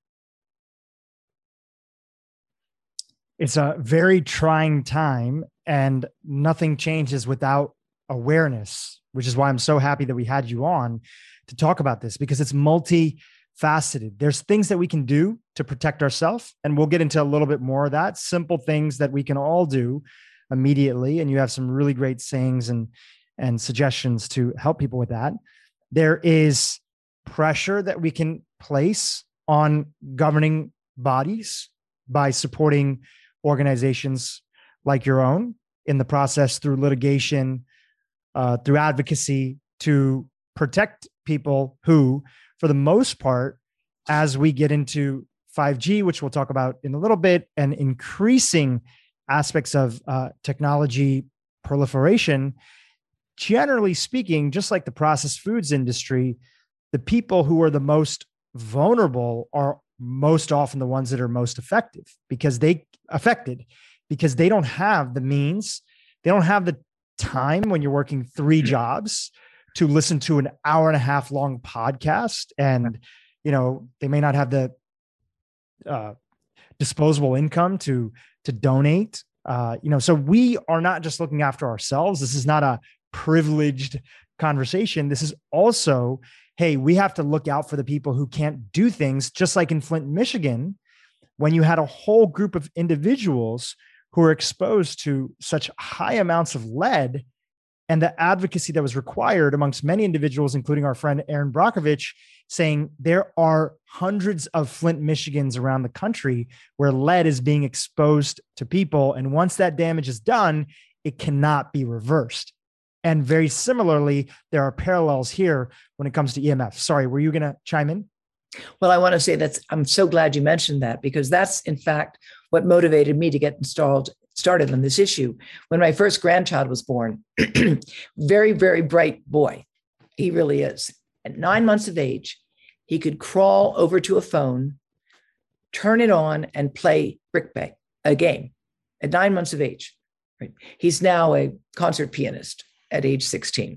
It's a very trying time, and nothing changes without awareness, which is why I'm so happy that we had you on to talk about this, because it's multi faceted. There's things that we can do to protect ourselves, and we'll get into a little bit more of that. Simple things that we can all do immediately. And you have some really great sayings and suggestions to help people with that. There is pressure that we can place on governing bodies by supporting organizations like your own in the process through litigation, through advocacy to protect people who, for the most part, as we get into 5G, which we'll talk about in a little bit, and increasing aspects of technology proliferation, generally speaking, just like the processed foods industry, the people who are the most vulnerable are most often the ones that are most affected because they don't have the means. They don't have the time when you're working 3 jobs to listen to an hour and a half long podcast. And, they may not have the disposable income to donate. So we are not just looking after ourselves. This is not a privileged conversation. This is also, hey, we have to look out for the people who can't do things, just like in Flint, Michigan, when you had a whole group of individuals who were exposed to such high amounts of lead, and the advocacy that was required amongst many individuals, including our friend Erin Brockovich, saying there are hundreds of Flint, Michigans around the country where lead is being exposed to people. And once that damage is done, it cannot be reversed. And very similarly, there are parallels here when it comes to EMF. Sorry, were you going to chime in? Well, I want to say I'm so glad you mentioned that, because that's in fact what motivated me to get started on this issue. When my first grandchild was born, very, very bright boy. He really is. At 9 months of age, he could crawl over to a phone, turn it on, and play Brick Bay, a game at 9 months of age. Right? He's now a concert pianist at age 16.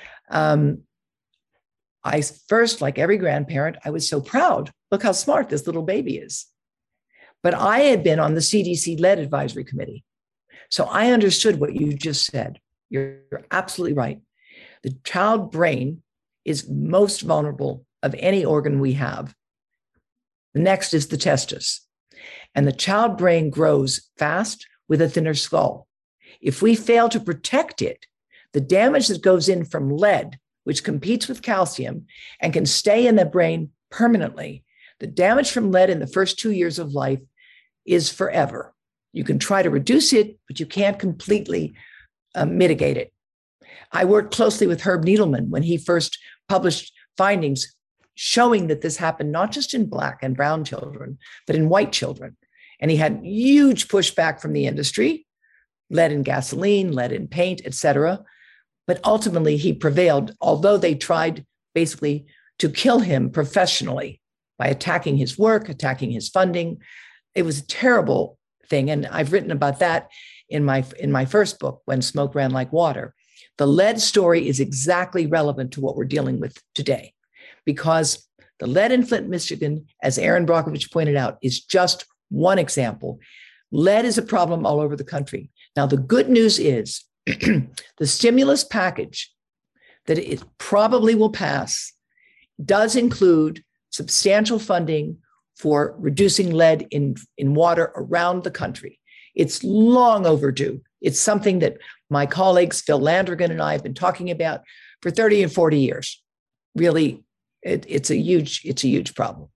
I first, like every grandparent, I was so proud. Look how smart this little baby is. But I had been on the CDC lead advisory committee. So I understood what you just said. You're absolutely right. The child brain is most vulnerable of any organ we have. The next is the testis. And the child brain grows fast with a thinner skull. If we fail to protect it, the damage that goes in from lead, which competes with calcium and can stay in the brain permanently, the damage from lead in the first 2 years of life is forever. You can try to reduce it, but you can't completely mitigate it. I worked closely with Herb Needleman when he first published findings showing that this happened not just in Black and brown children, but in white children. And he had huge pushback from the industry, lead in gasoline, lead in paint, et cetera. But ultimately he prevailed, although they tried basically to kill him professionally by attacking his work, attacking his funding. It was a terrible thing. And I've written about that in my first book, When Smoke Ran Like Water. The lead story is exactly relevant to what we're dealing with today, because the lead in Flint, Michigan, as Erin Brockovich pointed out, is just one example. Lead is a problem all over the country. Now, the good news is the stimulus package that it probably will pass does include substantial funding for reducing lead in water around the country. It's long overdue. It's something that my colleagues, Phil Landrigan and I, have been talking about for 30 and 40 years. Really, it's a huge problem.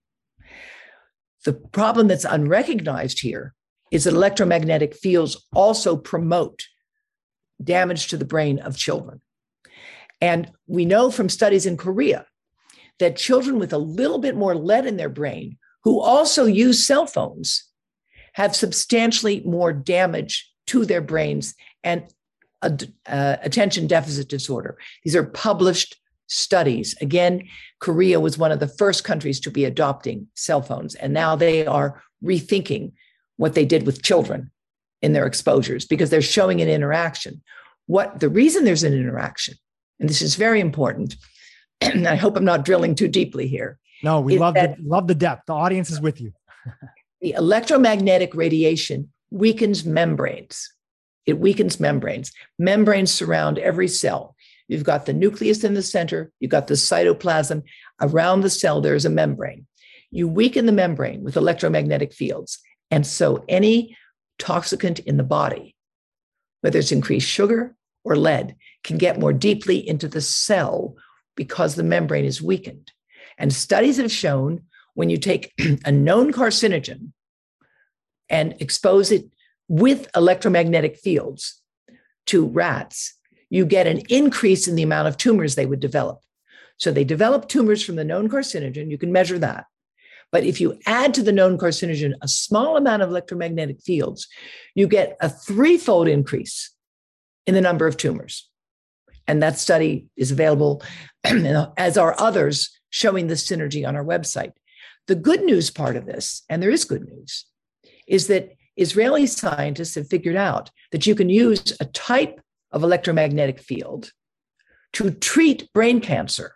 The problem that's unrecognized here is that electromagnetic fields also promote damage to the brain of children. And we know from studies in Korea that children with a little bit more lead in their brain who also use cell phones have substantially more damage to their brains and attention deficit disorder. These are published studies. Again, Korea was one of the first countries to be adopting cell phones, and now they are rethinking what they did with children in their exposures because they're showing an interaction. The reason there's an interaction, and this is very important, and I hope I'm not drilling too deeply here. No, we love the depth. The audience is with you. The electromagnetic radiation weakens membranes. It weakens membranes. Membranes surround every cell. You've got the nucleus in the center. You've got the cytoplasm. Around the cell, there's a membrane. You weaken the membrane with electromagnetic fields. And so any toxicant in the body, whether it's increased sugar or lead, can get more deeply into the cell because the membrane is weakened. And studies have shown when you take a known carcinogen and expose it with electromagnetic fields to rats, you get an increase in the amount of tumors they would develop. So they develop tumors from the known carcinogen. You can measure that. But if you add to the known carcinogen a small amount of electromagnetic fields, you get a 3-fold increase in the number of tumors. And that study is available, as are others, showing the synergy on our website. The good news part of this, and there is good news, is that Israeli scientists have figured out that you can use a type of electromagnetic field to treat brain cancer.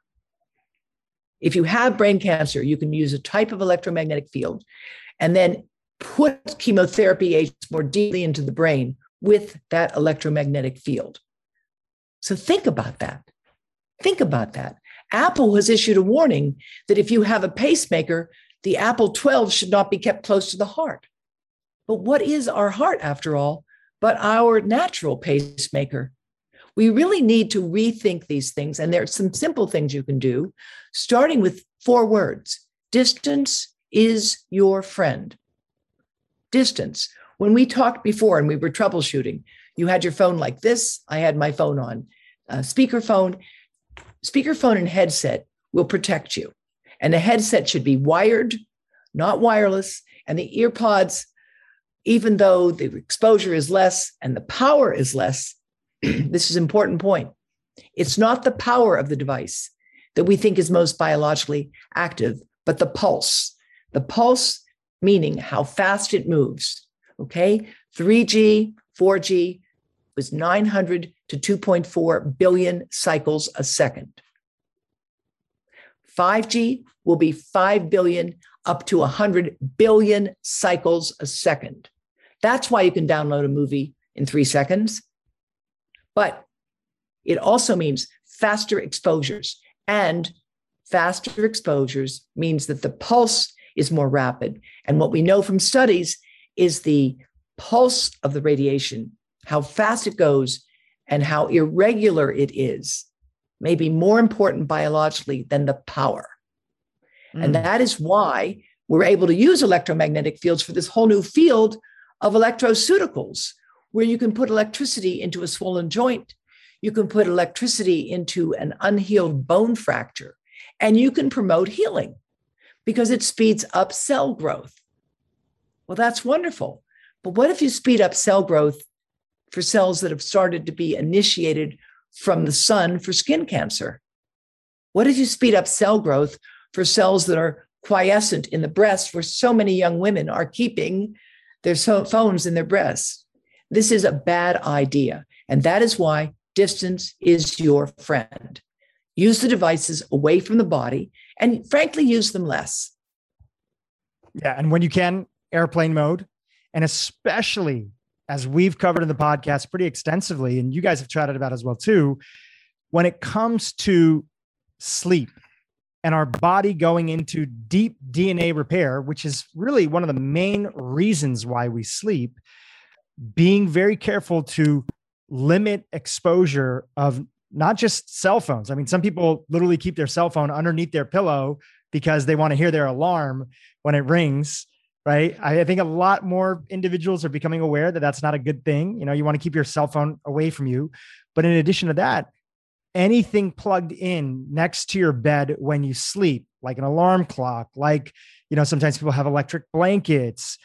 If you have brain cancer, you can use a type of electromagnetic field and then put chemotherapy agents more deeply into the brain with that electromagnetic field. So think about that. Think about that. Apple has issued a warning that if you have a pacemaker, the Apple 12 should not be kept close to the heart. But what is our heart, after all, but our natural pacemaker? We really need to rethink these things. And there are some simple things you can do, starting with 4 words. Distance is your friend. Distance. When we talked before and we were troubleshooting, you had your phone like this. I had my phone on speakerphone. Speakerphone and headset will protect you. And the headset should be wired, not wireless. And the ear pods, even though the exposure is less and the power is less, this is an important point. It's not the power of the device that we think is most biologically active, but the pulse. The pulse meaning how fast it moves. Okay? 3G, 4G was 900 to 2.4 billion cycles a second. 5G will be 5 billion up to 100 billion cycles a second. That's why you can download a movie in 3 seconds. But it also means faster exposures. And faster exposures means that the pulse is more rapid. And what we know from studies is the pulse of the radiation, how fast it goes and how irregular it is, may be more important biologically than the power. And that is why we're able to use electromagnetic fields for this whole new field of electroceuticals, where you can put electricity into a swollen joint, you can put electricity into an unhealed bone fracture, and you can promote healing because it speeds up cell growth. Well, that's wonderful. But what if you speed up cell growth for cells that have started to be initiated from the sun for skin cancer? What if you speed up cell growth for cells that are quiescent in the breast, where so many young women are keeping their phones in their breasts? This is a bad idea. And that is why distance is your friend. Use the devices away from the body and frankly, use them less. Yeah. And when you can, airplane mode. And especially as we've covered in the podcast pretty extensively, and you guys have chatted about as well too, when it comes to sleep and our body going into deep DNA repair, which is really one of the main reasons why we sleep, being very careful to limit exposure of not just cell phones. I mean, some people literally keep their cell phone underneath their pillow because they want to hear their alarm when it rings, right? I think a lot more individuals are becoming aware that that's not a good thing. You know, you want to keep your cell phone away from you. But in addition to that, anything plugged in next to your bed when you sleep, like an alarm clock, like, you know, sometimes people have electric blankets,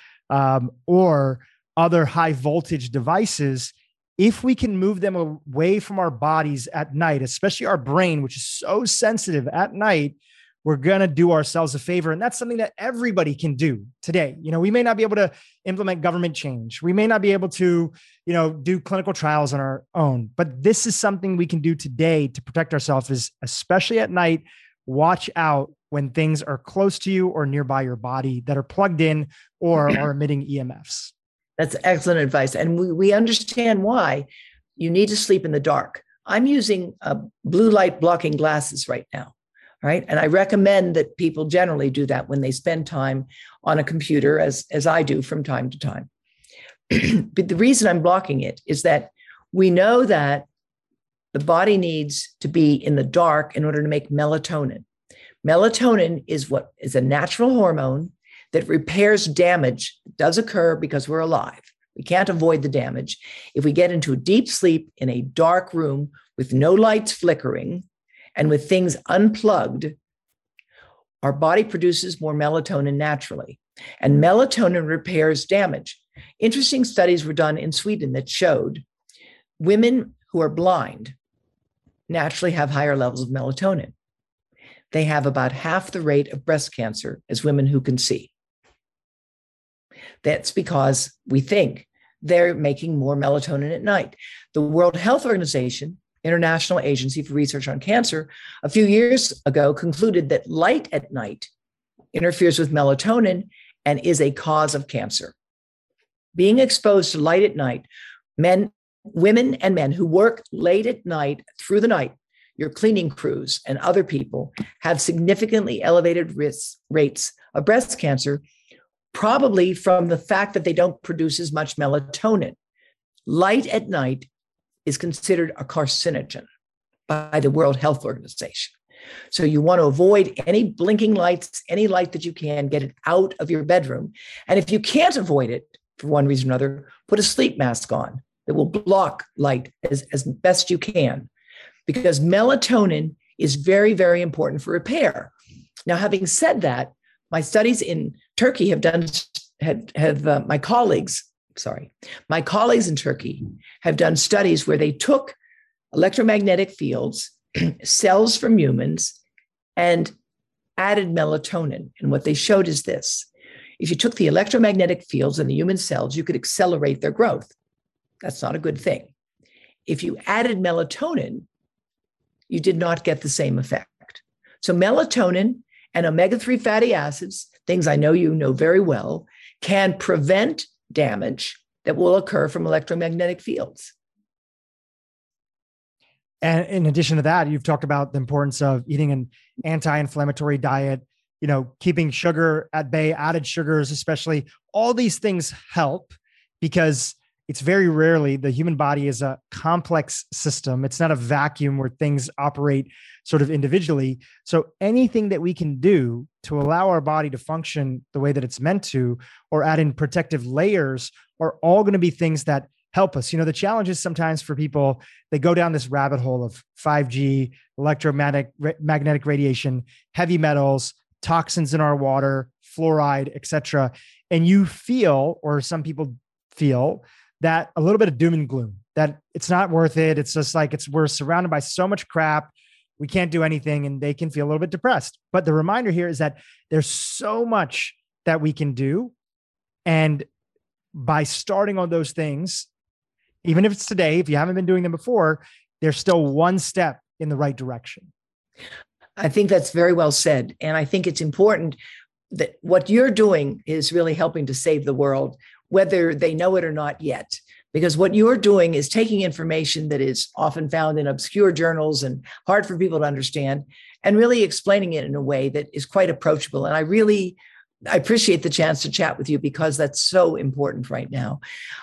or other high voltage devices. If we can move them away from our bodies at night, especially our brain, which is so sensitive at night, we're going to do ourselves a favor. And that's something that everybody can do today. You know, we may not be able to implement government change. We may not be able to, you know, do clinical trials on our own, but this is something we can do today to protect ourselves, is especially at night. Watch out when things are close to you or nearby your body that are plugged in or are emitting EMFs. That's excellent advice. And we understand why you need to sleep in the dark. I'm using blue light blocking glasses right now, right? And I recommend that people generally do that when they spend time on a computer, as I do from time to time. But the reason I'm blocking it is that we know that the body needs to be in the dark in order to make melatonin. Melatonin is a natural hormone that repairs damage that does occur because we're alive. We can't avoid the damage. If we get into a deep sleep in a dark room with no lights flickering and with things unplugged, our body produces more melatonin naturally. And melatonin repairs damage. Interesting studies were done in Sweden that showed women who are blind naturally have higher levels of melatonin. They have about half the rate of breast cancer as women who can see. That's because we think they're making more melatonin at night. The World Health Organization, International Agency for Research on Cancer, a few years ago concluded that light at night interferes with melatonin and is a cause of cancer. Being exposed to light at night, women and men who work late at night through the night, your cleaning crews and other people, have significantly elevated rates of breast cancer, probably from the fact that they don't produce as much melatonin. Light at night is considered a carcinogen by the World Health Organization. So you want to avoid any blinking lights, any light that you can, get it out of your bedroom. And if you can't avoid it for one reason or another, put a sleep mask on that will block light as best you can, because melatonin is very, very important for repair. Now, having said that, my studies in Turkey my colleagues in Turkey have done studies where they took electromagnetic fields, cells from humans, and added melatonin. And what they showed is this: if you took the electromagnetic fields in the human cells, you could accelerate their growth. That's not a good thing. If you added melatonin, you did not get the same effect. So melatonin and omega-3 fatty acids, things I know you know very well, can prevent damage that will occur from electromagnetic fields. And in addition to that, you've talked about the importance of eating an anti-inflammatory diet, keeping sugar at bay, added sugars, especially. All these things help because it's very rarely, the human body is a complex system. It's not a vacuum where things operate sort of individually. So anything that we can do to allow our body to function the way that it's meant to, or add in protective layers, are all going to be things that help us. The challenge is sometimes for people, they go down this rabbit hole of 5G, electromagnetic radiation, heavy metals, toxins in our water, fluoride, et cetera. And you feel, or some people feel, that a little bit of doom and gloom, that it's not worth it. It's just like, we're surrounded by so much crap. We can't do anything, and they can feel a little bit depressed. But the reminder here is that there's so much that we can do. And by starting on those things, even if it's today, if you haven't been doing them before, there's still one step in the right direction. I think that's very well said. And I think it's important that what you're doing is really helping to save the world, whether they know it or not yet. Because what you're doing is taking information that is often found in obscure journals and hard for people to understand, and really explaining it in a way that is quite approachable. And I appreciate the chance to chat with you, because that's so important right now.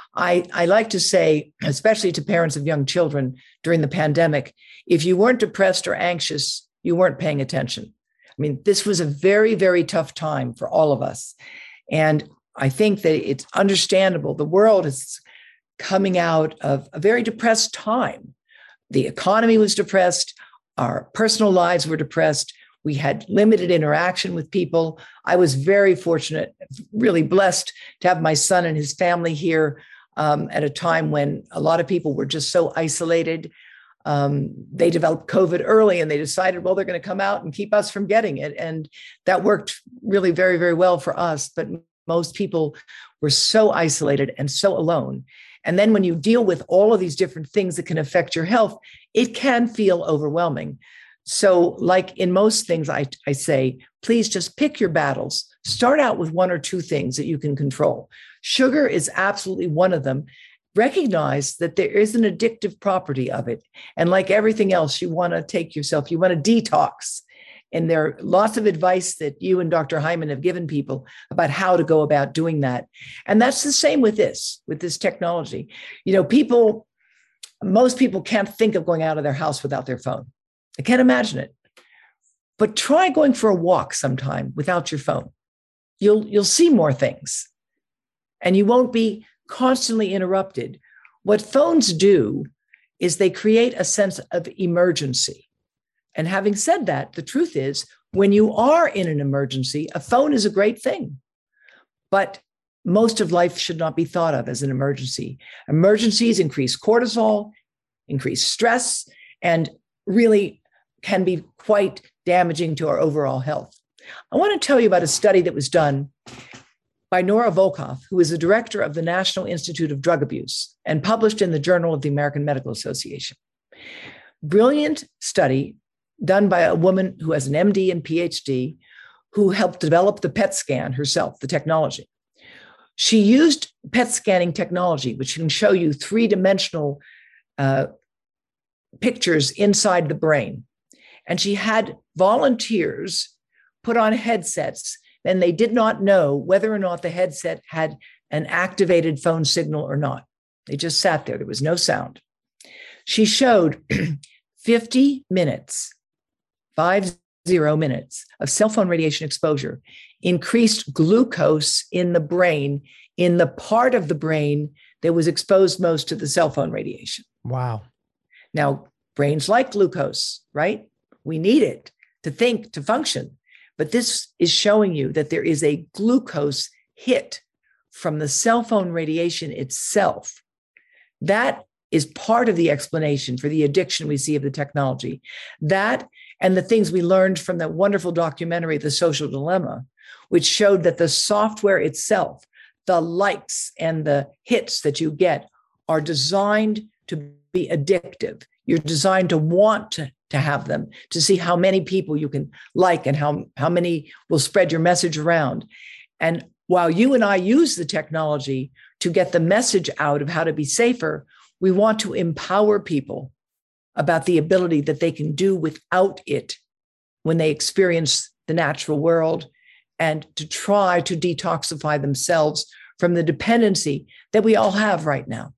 I like to say, especially to parents of young children during the pandemic, if you weren't depressed or anxious, you weren't paying attention. I mean, this was a very, very tough time for all of us. And I think that it's understandable. The world is coming out of a very depressed time. The economy was depressed. Our personal lives were depressed. We had limited interaction with people. I was very fortunate, really blessed to have my son and his family here at a time when a lot of people were just so isolated. They developed COVID early, and they decided, well, they're going to come out and keep us from getting it. And that worked really very, very well for us. But most people were so isolated and so alone. And then when you deal with all of these different things that can affect your health, it can feel overwhelming. So like in most things, I say, please just pick your battles. Start out with one or two things that you can control. Sugar is absolutely one of them. recognize that there is an addictive property of it. And like everything else, you want to you want to detox. And there are lots of advice that you and Dr. Hyman have given people about how to go about doing that. And that's the same with this technology. Most people can't think of going out of their house without their phone. I can't imagine it. But try going for a walk sometime without your phone. You'll see more things. And you won't be constantly interrupted. What phones do is they create a sense of emergency. And having said that, the truth is, when you are in an emergency, a phone is a great thing. But most of life should not be thought of as an emergency. Emergencies increase cortisol, increase stress, and really can be quite damaging to our overall health. I want to tell you about a study that was done by Nora Volkow, who is the director of the National Institute of Drug Abuse and published in the Journal of the American Medical Association. Brilliant study done by a woman who has an MD and PhD who helped develop the PET scan herself, the technology. She used PET scanning technology, which can show you three-dimensional pictures inside the brain. And she had volunteers put on headsets, and they did not know whether or not the headset had an activated phone signal or not. They just sat there. There was no sound. She showed 50 minutes of cell phone radiation exposure increased glucose in the brain, in the part of the brain that was exposed most to the cell phone radiation. Wow. Now, brains like glucose, right? We need it to think, to function. But this is showing you that there is a glucose hit from the cell phone radiation itself. That is part of the explanation for the addiction we see of the technology. That and the things we learned from that wonderful documentary, The Social Dilemma, which showed that the software itself, the likes and the hits that you get are designed to be addictive. You're designed to want to have them, to see how many people you can like and how many will spread your message around. And while you and I use the technology to get the message out of how to be safer, we want to empower people about the ability that they can do without it when they experience the natural world, and to try to detoxify themselves from the dependency that we all have right now.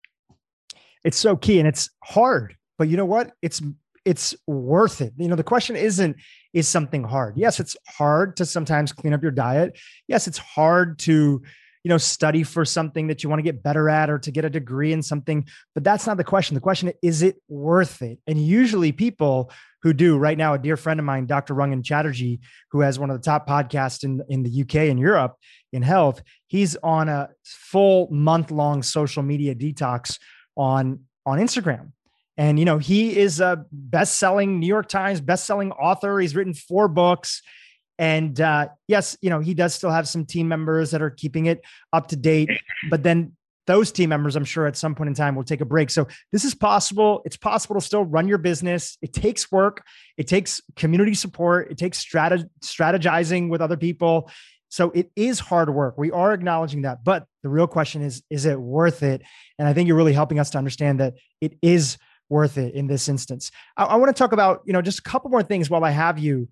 It's so key, and it's hard, but you know what? It's worth it. The question isn't, is something hard? Yes, it's hard to sometimes clean up your diet. Yes, it's hard to, study for something that you want to get better at or to get a degree in something, but that's not the question. The question is it worth it? And usually people who do right now, a dear friend of mine, Dr. Rangan Chatterjee, who has one of the top podcasts in the UK and Europe in health, he's on a full month-long social media detox on Instagram. And, he is a best-selling New York Times best-selling author. He's written 4 books. And yes, he does still have some team members that are keeping it up to date, but then those team members, I'm sure at some point in time will take a break. So this is possible. It's possible to still run your business. It takes work. It takes community support. It takes strategizing with other people. So it is hard work. We are acknowledging that, but the real question is it worth it? And I think you're really helping us to understand that it is worth it in this instance. I want to talk about, just a couple more things while I have you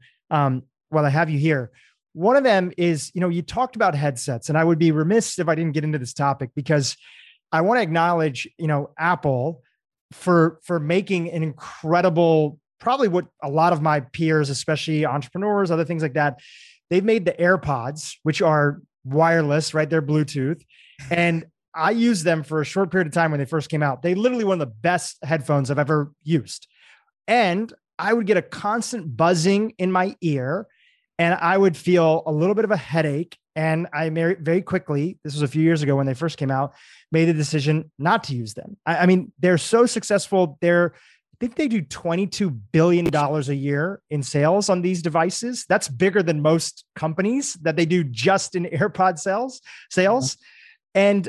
here. One of them is, you talked about headsets, and I would be remiss if I didn't get into this topic because I want to acknowledge, Apple for making an incredible, probably what a lot of my peers, especially entrepreneurs, other things like that, they've made the AirPods, which are wireless, right? They're Bluetooth. And I used them for a short period of time when they first came out. They literally one of the best headphones I've ever used. And I would get a constant buzzing in my ear, and I would feel a little bit of a headache. And I very quickly, this was a few years ago when they first came out, made the decision not to use them. I mean, they're so successful. I think they do $22 billion a year in sales on these devices. That's bigger than most companies that they do just in AirPod sales. And,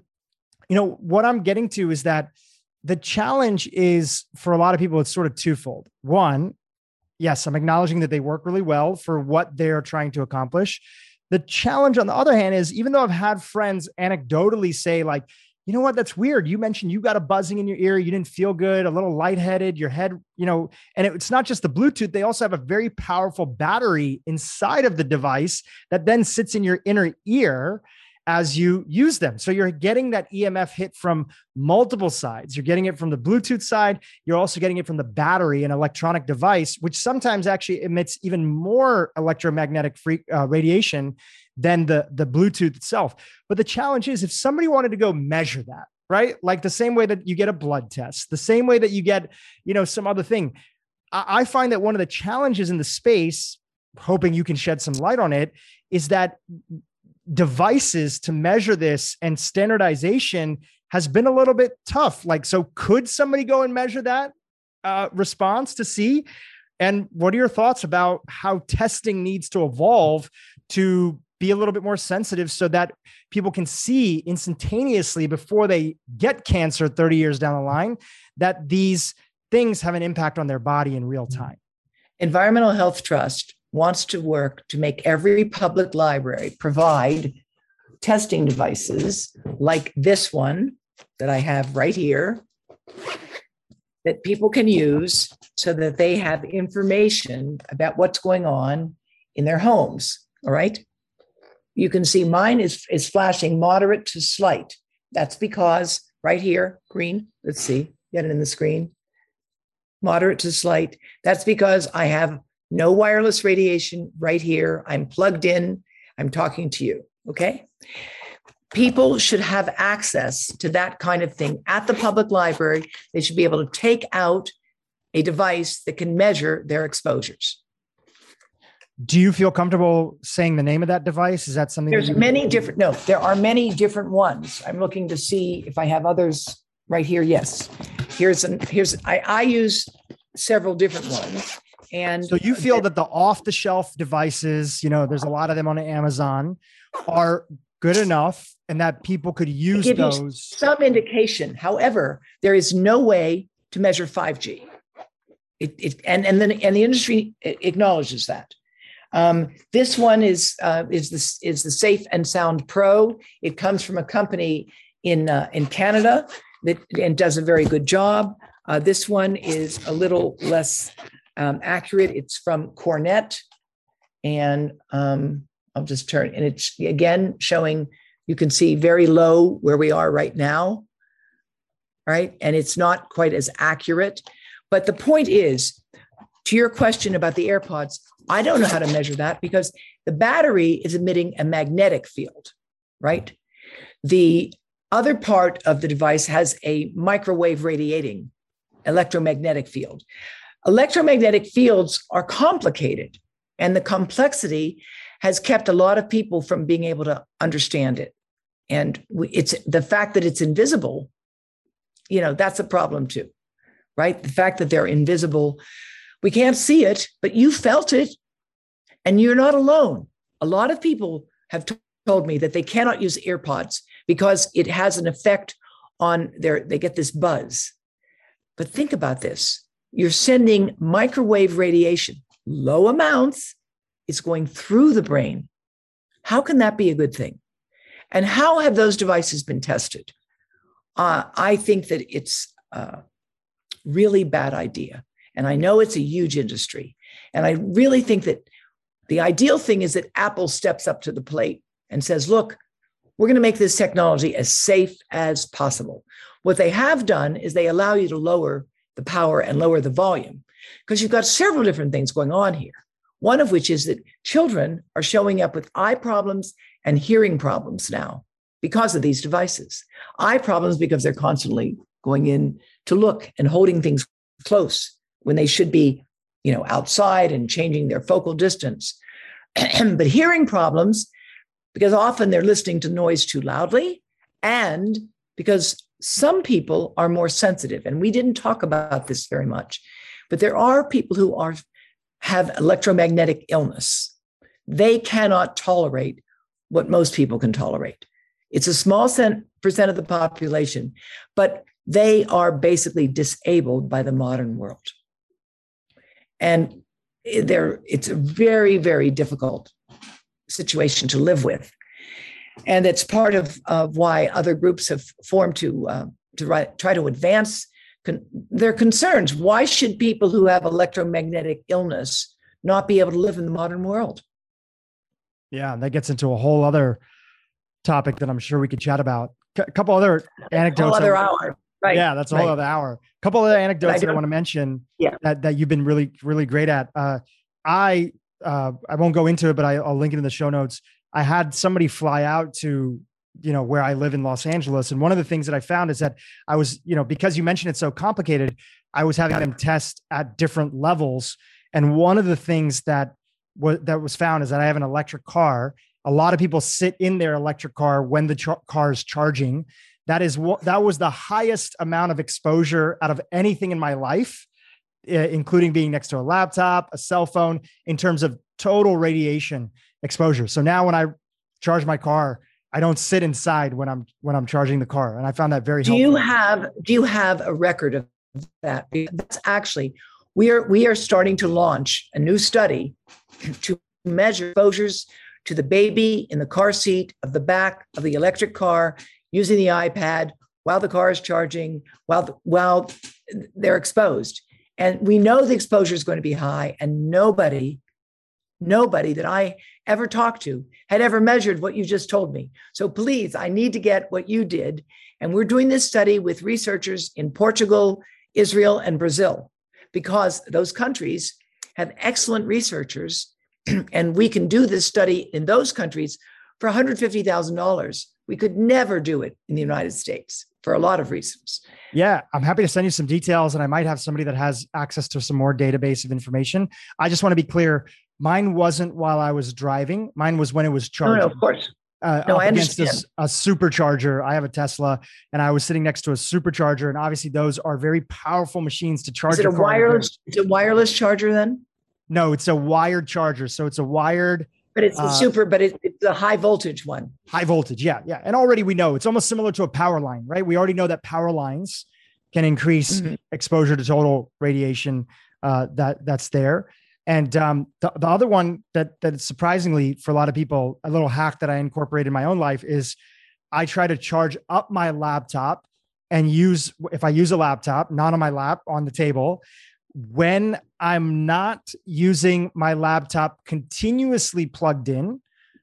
what I'm getting to is that the challenge is, for a lot of people, it's sort of twofold. One, yes, I'm acknowledging that they work really well for what they're trying to accomplish. The challenge, on the other hand, is even though I've had friends anecdotally say, like, You know what? That's weird. You mentioned you got a buzzing in your ear. You didn't feel good, a little lightheaded, your head, and it's not just the Bluetooth. They also have a very powerful battery inside of the device that then sits in your inner ear as you use them. So you're getting that EMF hit from multiple sides. You're getting it from the Bluetooth side. You're also getting it from the battery, an electronic device, which sometimes actually emits even more electromagnetic radiation than the Bluetooth itself. But the challenge is if somebody wanted to go measure that, right? Like the same way that you get a blood test, the same way that you get, some other thing. I find that one of the challenges in the space, hoping you can shed some light on it, is that devices to measure this and standardization has been a little bit tough. Like, so could somebody go and measure that response to see? And what are your thoughts about how testing needs to evolve to be a little bit more sensitive so that people can see instantaneously before they get cancer 30 years down the line, that these things have an impact on their body in real time? Environmental Health Trust wants to work to make every public library provide testing devices like this one that I have right here that people can use so that they have information about what's going on in their homes. All right. You can see mine is flashing moderate to slight. That's because right here, green, let's see, get it in the screen. Moderate to slight. That's because I have no wireless radiation right here. I'm plugged in. I'm talking to you. Okay. People should have access to that kind of thing at the public library. They should be able to take out a device that can measure their exposures. Do you feel comfortable saying the name of that device? Is that something? There are many different ones. I'm looking to see if I have others right here. Yes. I use several different ones. And so you feel that the off-the-shelf devices, there's a lot of them on Amazon, are good enough and that people could use those? Some indication. However, there is no way to measure 5G. And the industry acknowledges that. This one is the Safe and Sound Pro. It comes from a company in Canada and does a very good job. This one is a little less accurate. It's from Cornet, and I'll just turn, and it's again showing. You can see very low where we are right now, right? And it's not quite as accurate. But the point is, to your question about the AirPods, I don't know how to measure that because the battery is emitting a magnetic field, right? The other part of the device has a microwave radiating electromagnetic field. Electromagnetic fields are complicated, and the complexity has kept a lot of people from being able to understand it. And it's the fact that it's invisible, that's a problem too, right? The fact that they're invisible. We can't see it, but you felt it, and you're not alone. A lot of people have told me that they cannot use AirPods because it has an effect on they get this buzz. But think about this. You're sending microwave radiation, low amounts, it's going through the brain. How can that be a good thing? And how have those devices been tested? I think that it's a really bad idea. And I know it's a huge industry. And I really think that the ideal thing is that Apple steps up to the plate and says, look, we're going to make this technology as safe as possible. What they have done is they allow you to lower the power and lower the volume because you've got several different things going on here. One of which is that children are showing up with eye problems and hearing problems now because of these devices. Eye problems because they're constantly going in to look and holding things close when they should be, outside and changing their focal distance. But hearing problems because often they're listening to noise too loudly and because some people are more sensitive. And we didn't talk about this very much, but there are people who have electromagnetic illness. They cannot tolerate what most people can tolerate. It's a small percent of the population, but they are basically disabled by the modern world. And it's a very, very difficult situation to live with. And it's part of why other groups have formed to try to advance their concerns. Why should people who have electromagnetic illness not be able to live in the modern world? Yeah, that gets into a whole other topic that I'm sure we could chat about. A couple other anecdotes. A whole other hour. Right. Yeah, that's a whole other hour. A couple other anecdotes that I want to mention that you've been really, really great at. I won't go into it, but I'll link it in the show notes. I had somebody fly out to, where I live in Los Angeles. And one of the things that I found is that I was, because you mentioned it's so complicated, I was having them test at different levels. And one of the things that was found is that I have an electric car. A lot of people sit in their electric car when the car is charging. That was the highest amount of exposure out of anything in my life, including being next to a laptop, a cell phone, in terms of total radiation exposure. So now when I charge my car, I don't sit inside when I'm charging the car. And I found that very helpful. Do you have a record of that? That's actually, we are starting to launch a new study to measure exposures to the baby in the car seat of the back of the electric car using the iPad while the car is charging, while they're exposed. And we know the exposure is going to be high, and nobody that I ever talked to had ever measured what you just told me. So please, I need to get what you did. And we're doing this study with researchers in Portugal, Israel, and Brazil, because those countries have excellent researchers. And we can do this study in those countries for $150,000. We could never do it in the United States for a lot of reasons. Yeah, I'm happy to send you some details, and I might have somebody that has access to some more database of information. I just want to be clear. Mine wasn't while I was driving. Mine was when it was charging. No, of course. I understand. A supercharger. I have a Tesla, and I was sitting next to a supercharger, and obviously those are very powerful machines to charge. Is it a wireless charger then? No, it's a wired charger. So it's a wired. But it's it's a high voltage one. High voltage. Yeah. Yeah. And already we know it's almost similar to a power line, right? We already know that power lines can increase exposure to total radiation that's there. And the other one that surprisingly for a lot of people, a little hack that I incorporate in my own life is I try to charge up my laptop and if I use a laptop, not on my lap, on the table, when I'm not using my laptop continuously plugged in,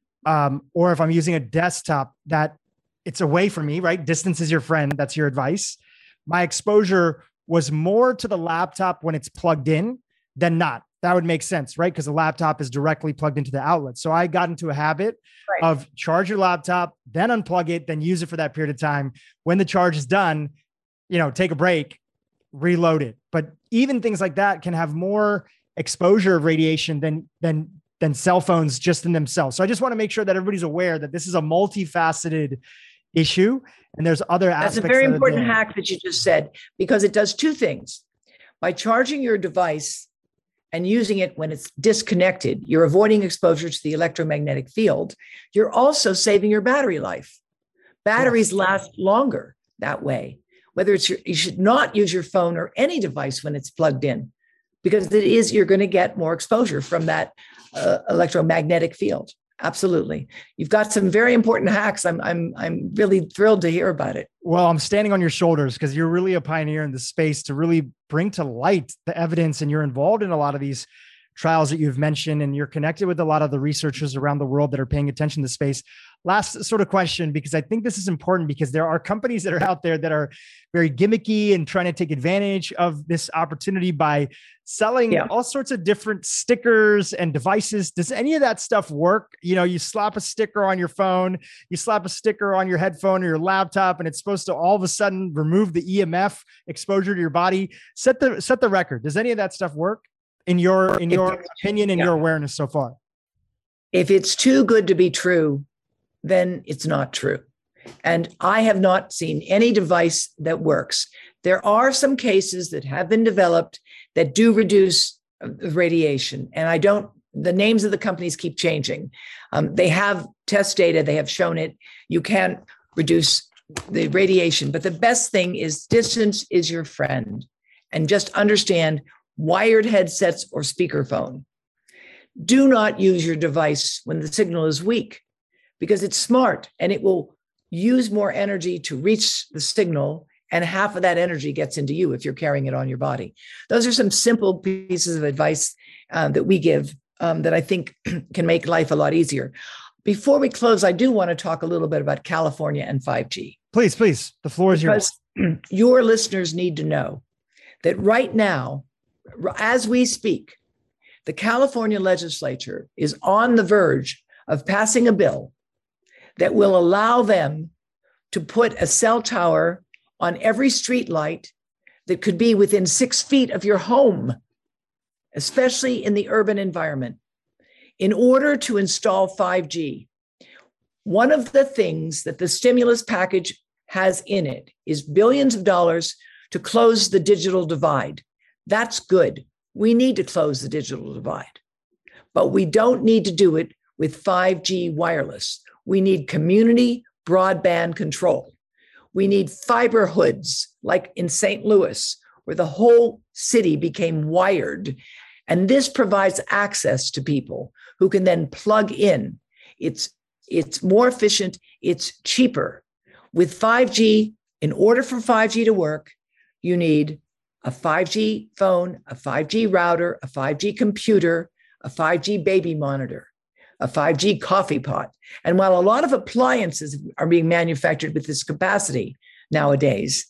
or if I'm using a desktop that it's away from me, right? Distance is your friend. That's your advice. My exposure was more to the laptop when it's plugged in than not. That would make sense, right? Because the laptop is directly plugged into the outlet. So I got into a habit of charge your laptop, then unplug it, then use it for that period of time. When the charge is done, take a break, reload it. But even things like that can have more exposure of radiation than cell phones just in themselves. So I just want to make sure that everybody's aware that this is a multifaceted issue, and there's other aspects. That's a very important hack that you just said, because it does two things. By charging your device and using it when it's disconnected, you're avoiding exposure to the electromagnetic field. You're also saving your battery life. Batteries last longer that way. Whether you should not use your phone or any device when it's plugged in, because you're going to get more exposure from that electromagnetic field. Absolutely. You've got some very important hacks. I'm really thrilled to hear about it. Well, I'm standing on your shoulders because you're really a pioneer in the space to really bring to light the evidence, and you're involved in a lot of these trials that you've mentioned, and you're connected with a lot of the researchers around the world that are paying attention to space. Last sort of question, because I think this is important, because there are companies that are out there that are very gimmicky and trying to take advantage of this opportunity by selling all sorts of different stickers and devices. Does any of that stuff work? You slap a sticker on your phone, you slap a sticker on your headphone or your laptop, and it's supposed to all of a sudden remove the EMF exposure to your body. Set the record. Does any of that stuff work in your opinion and your awareness so far? If it's too good to be true, then it's not true. And I have not seen any device that works. There are some cases that have been developed that do reduce radiation. And the names of the companies keep changing. They have test data. They have shown it. You can reduce the radiation. But the best thing is distance is your friend. And just understand wired headsets or speakerphone. Do not use your device when the signal is weak, because it's smart and it will use more energy to reach the signal, and half of that energy gets into you if you're carrying it on your body. Those are some simple pieces of advice that we give that I think can make life a lot easier. Before we close, I do want to talk a little bit about California and 5G. Please, the floor is yours. Your listeners need to know that right now, as we speak, the California legislature is on the verge of passing a bill that will allow them to put a cell tower on every street light that could be within 6 feet of your home, especially in the urban environment, in order to install 5G. One of the things that the stimulus package has in it is billions of dollars to close the digital divide. That's good. We need to close the digital divide, but we don't need to do it with 5G wireless. We need community broadband control. We need fiber hoods like in St. Louis, where the whole city became wired. And this provides access to people who can then plug in. It's more efficient. It's cheaper. With 5G, in order for 5G to work, you need a 5G phone, a 5G router, a 5G computer, a 5G baby monitor, a 5G coffee pot. And while a lot of appliances are being manufactured with this capacity nowadays,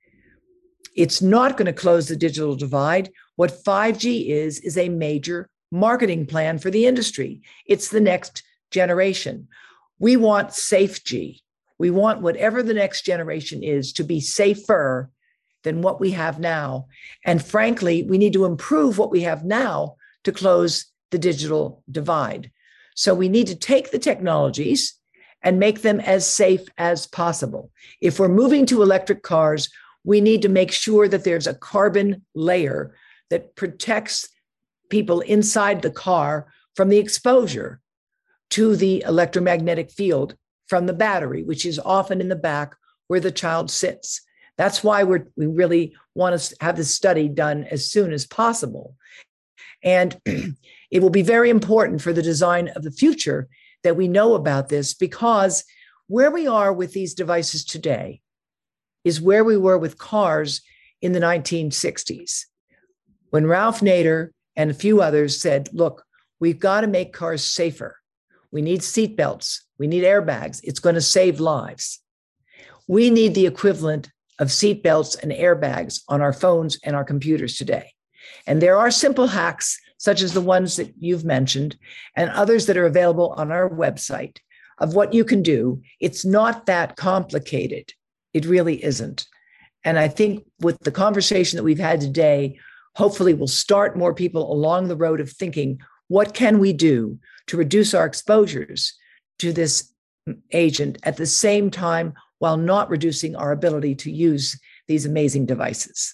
it's not going to close the digital divide. What 5G is a major marketing plan for the industry. It's the next generation. We want safe G. We want whatever the next generation is to be safer than what we have now. And frankly, we need to improve what we have now to close the digital divide. So we need to take the technologies and make them as safe as possible. If we're moving to electric cars, we need to make sure that there's a carbon layer that protects people inside the car from the exposure to the electromagnetic field from the battery, which is often in the back where the child sits. That's why we really want to have this study done as soon as possible. And it will be very important for the design of the future that we know about this, because where we are with these devices today is where we were with cars in the 1960s, when Ralph Nader and a few others said, look, we've got to make cars safer. We need seatbelts. We need airbags. It's going to save lives. We need the equivalent of seatbelts and airbags on our phones and our computers today. And there are simple hacks, such as the ones that you've mentioned, and others that are available on our website of what you can do. It's not that complicated. It really isn't. And I think with the conversation that we've had today, hopefully we'll start more people along the road of thinking, what can we do to reduce our exposures to this agent at the same time while not reducing our ability to use these amazing devices?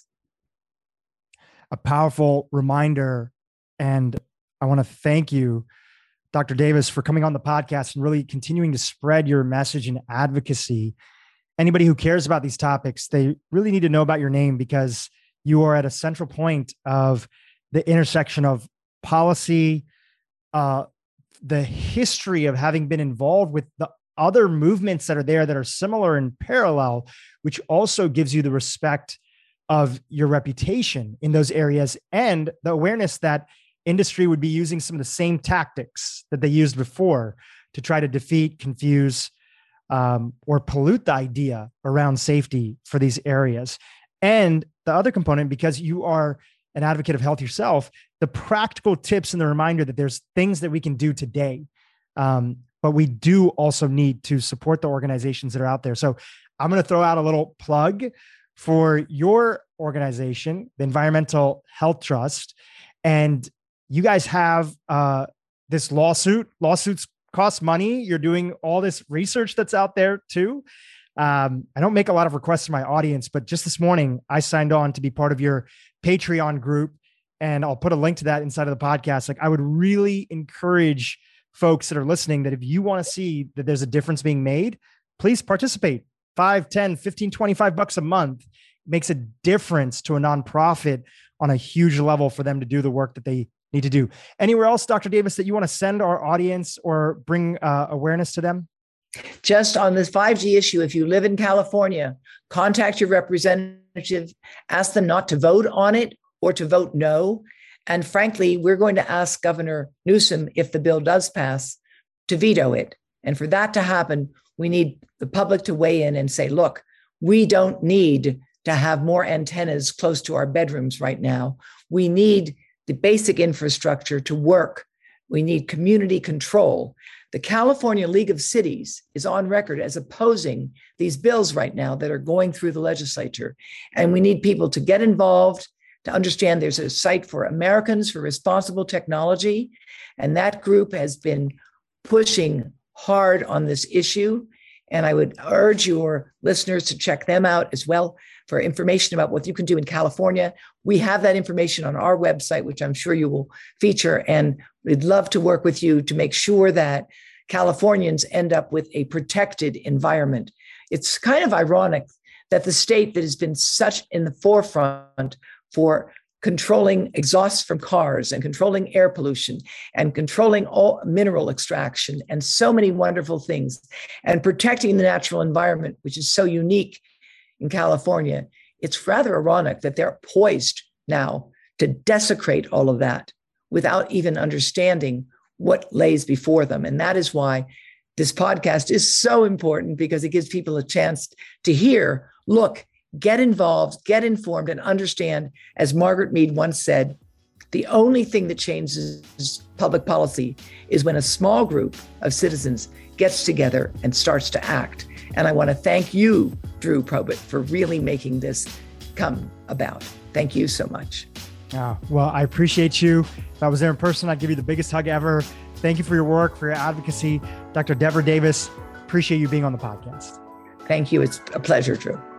A powerful reminder. And I want to thank you, Dr. Davis, for coming on the podcast and really continuing to spread your message and advocacy. Anybody who cares about these topics, they really need to know about your name, because you are at a central point of the intersection of policy, the history of having been involved with the other movements that are there that are similar and parallel, which also gives you the respect of your reputation in those areas and the awareness that industry would be using some of the same tactics that they used before to try to defeat, confuse, or pollute the idea around safety for these areas. And the other component, because you are an advocate of health yourself, the practical tips and the reminder that there's things that we can do today. But we do also need to support the organizations that are out there. So I'm going to throw out a little plug for your organization, the Environmental Health Trust. And you guys have this lawsuit. Lawsuits cost money. You're doing all this research that's out there too. I don't make a lot of requests to my audience, but just this morning I signed on to be part of your Patreon group, and I'll put a link to that inside of the podcast. Like, I would really encourage folks that are listening that if you want to see that there's a difference being made, please participate. 5, 10, 15, 25 bucks a month makes a difference to a nonprofit on a huge level for them to do the work that they need to do. Anywhere else, Dr. Davis, that you want to send our audience or bring awareness to them? Just on this 5G issue, if you live in California, contact your representative, ask them not to vote on it or to vote no. And frankly, we're going to ask Governor Newsom, if the bill does pass, to veto it. And for that to happen, we need the public to weigh in and say, look, we don't need to have more antennas close to our bedrooms right now. We need the basic infrastructure to work. We need community control. The California League of Cities is on record as opposing these bills right now that are going through the legislature. And we need people to get involved, to understand there's a site for Americans for Responsible Technology. And that group has been pushing hard on this issue. And I would urge your listeners to check them out as well for information about what you can do in California. We have that information on our website, which I'm sure you will feature. And we'd love to work with you to make sure that Californians end up with a protected environment. It's kind of ironic that the state that has been such in the forefront for controlling exhausts from cars and controlling air pollution and controlling all mineral extraction and so many wonderful things and protecting the natural environment, which is so unique in California, it's rather ironic that they're poised now to desecrate all of that without even understanding what lays before them. And that is why this podcast is so important, because it gives people a chance to hear, look, get involved, get informed, and understand, as Margaret Mead once said, the only thing that changes public policy is when a small group of citizens gets together and starts to act. And I want to thank you, Drew Probert, for really making this come about. Thank you so much. Well, I appreciate you. If I was there in person, I'd give you the biggest hug ever. Thank you for your work, for your advocacy. Dr. Deborah Davis, appreciate you being on the podcast. Thank you. It's a pleasure, Drew.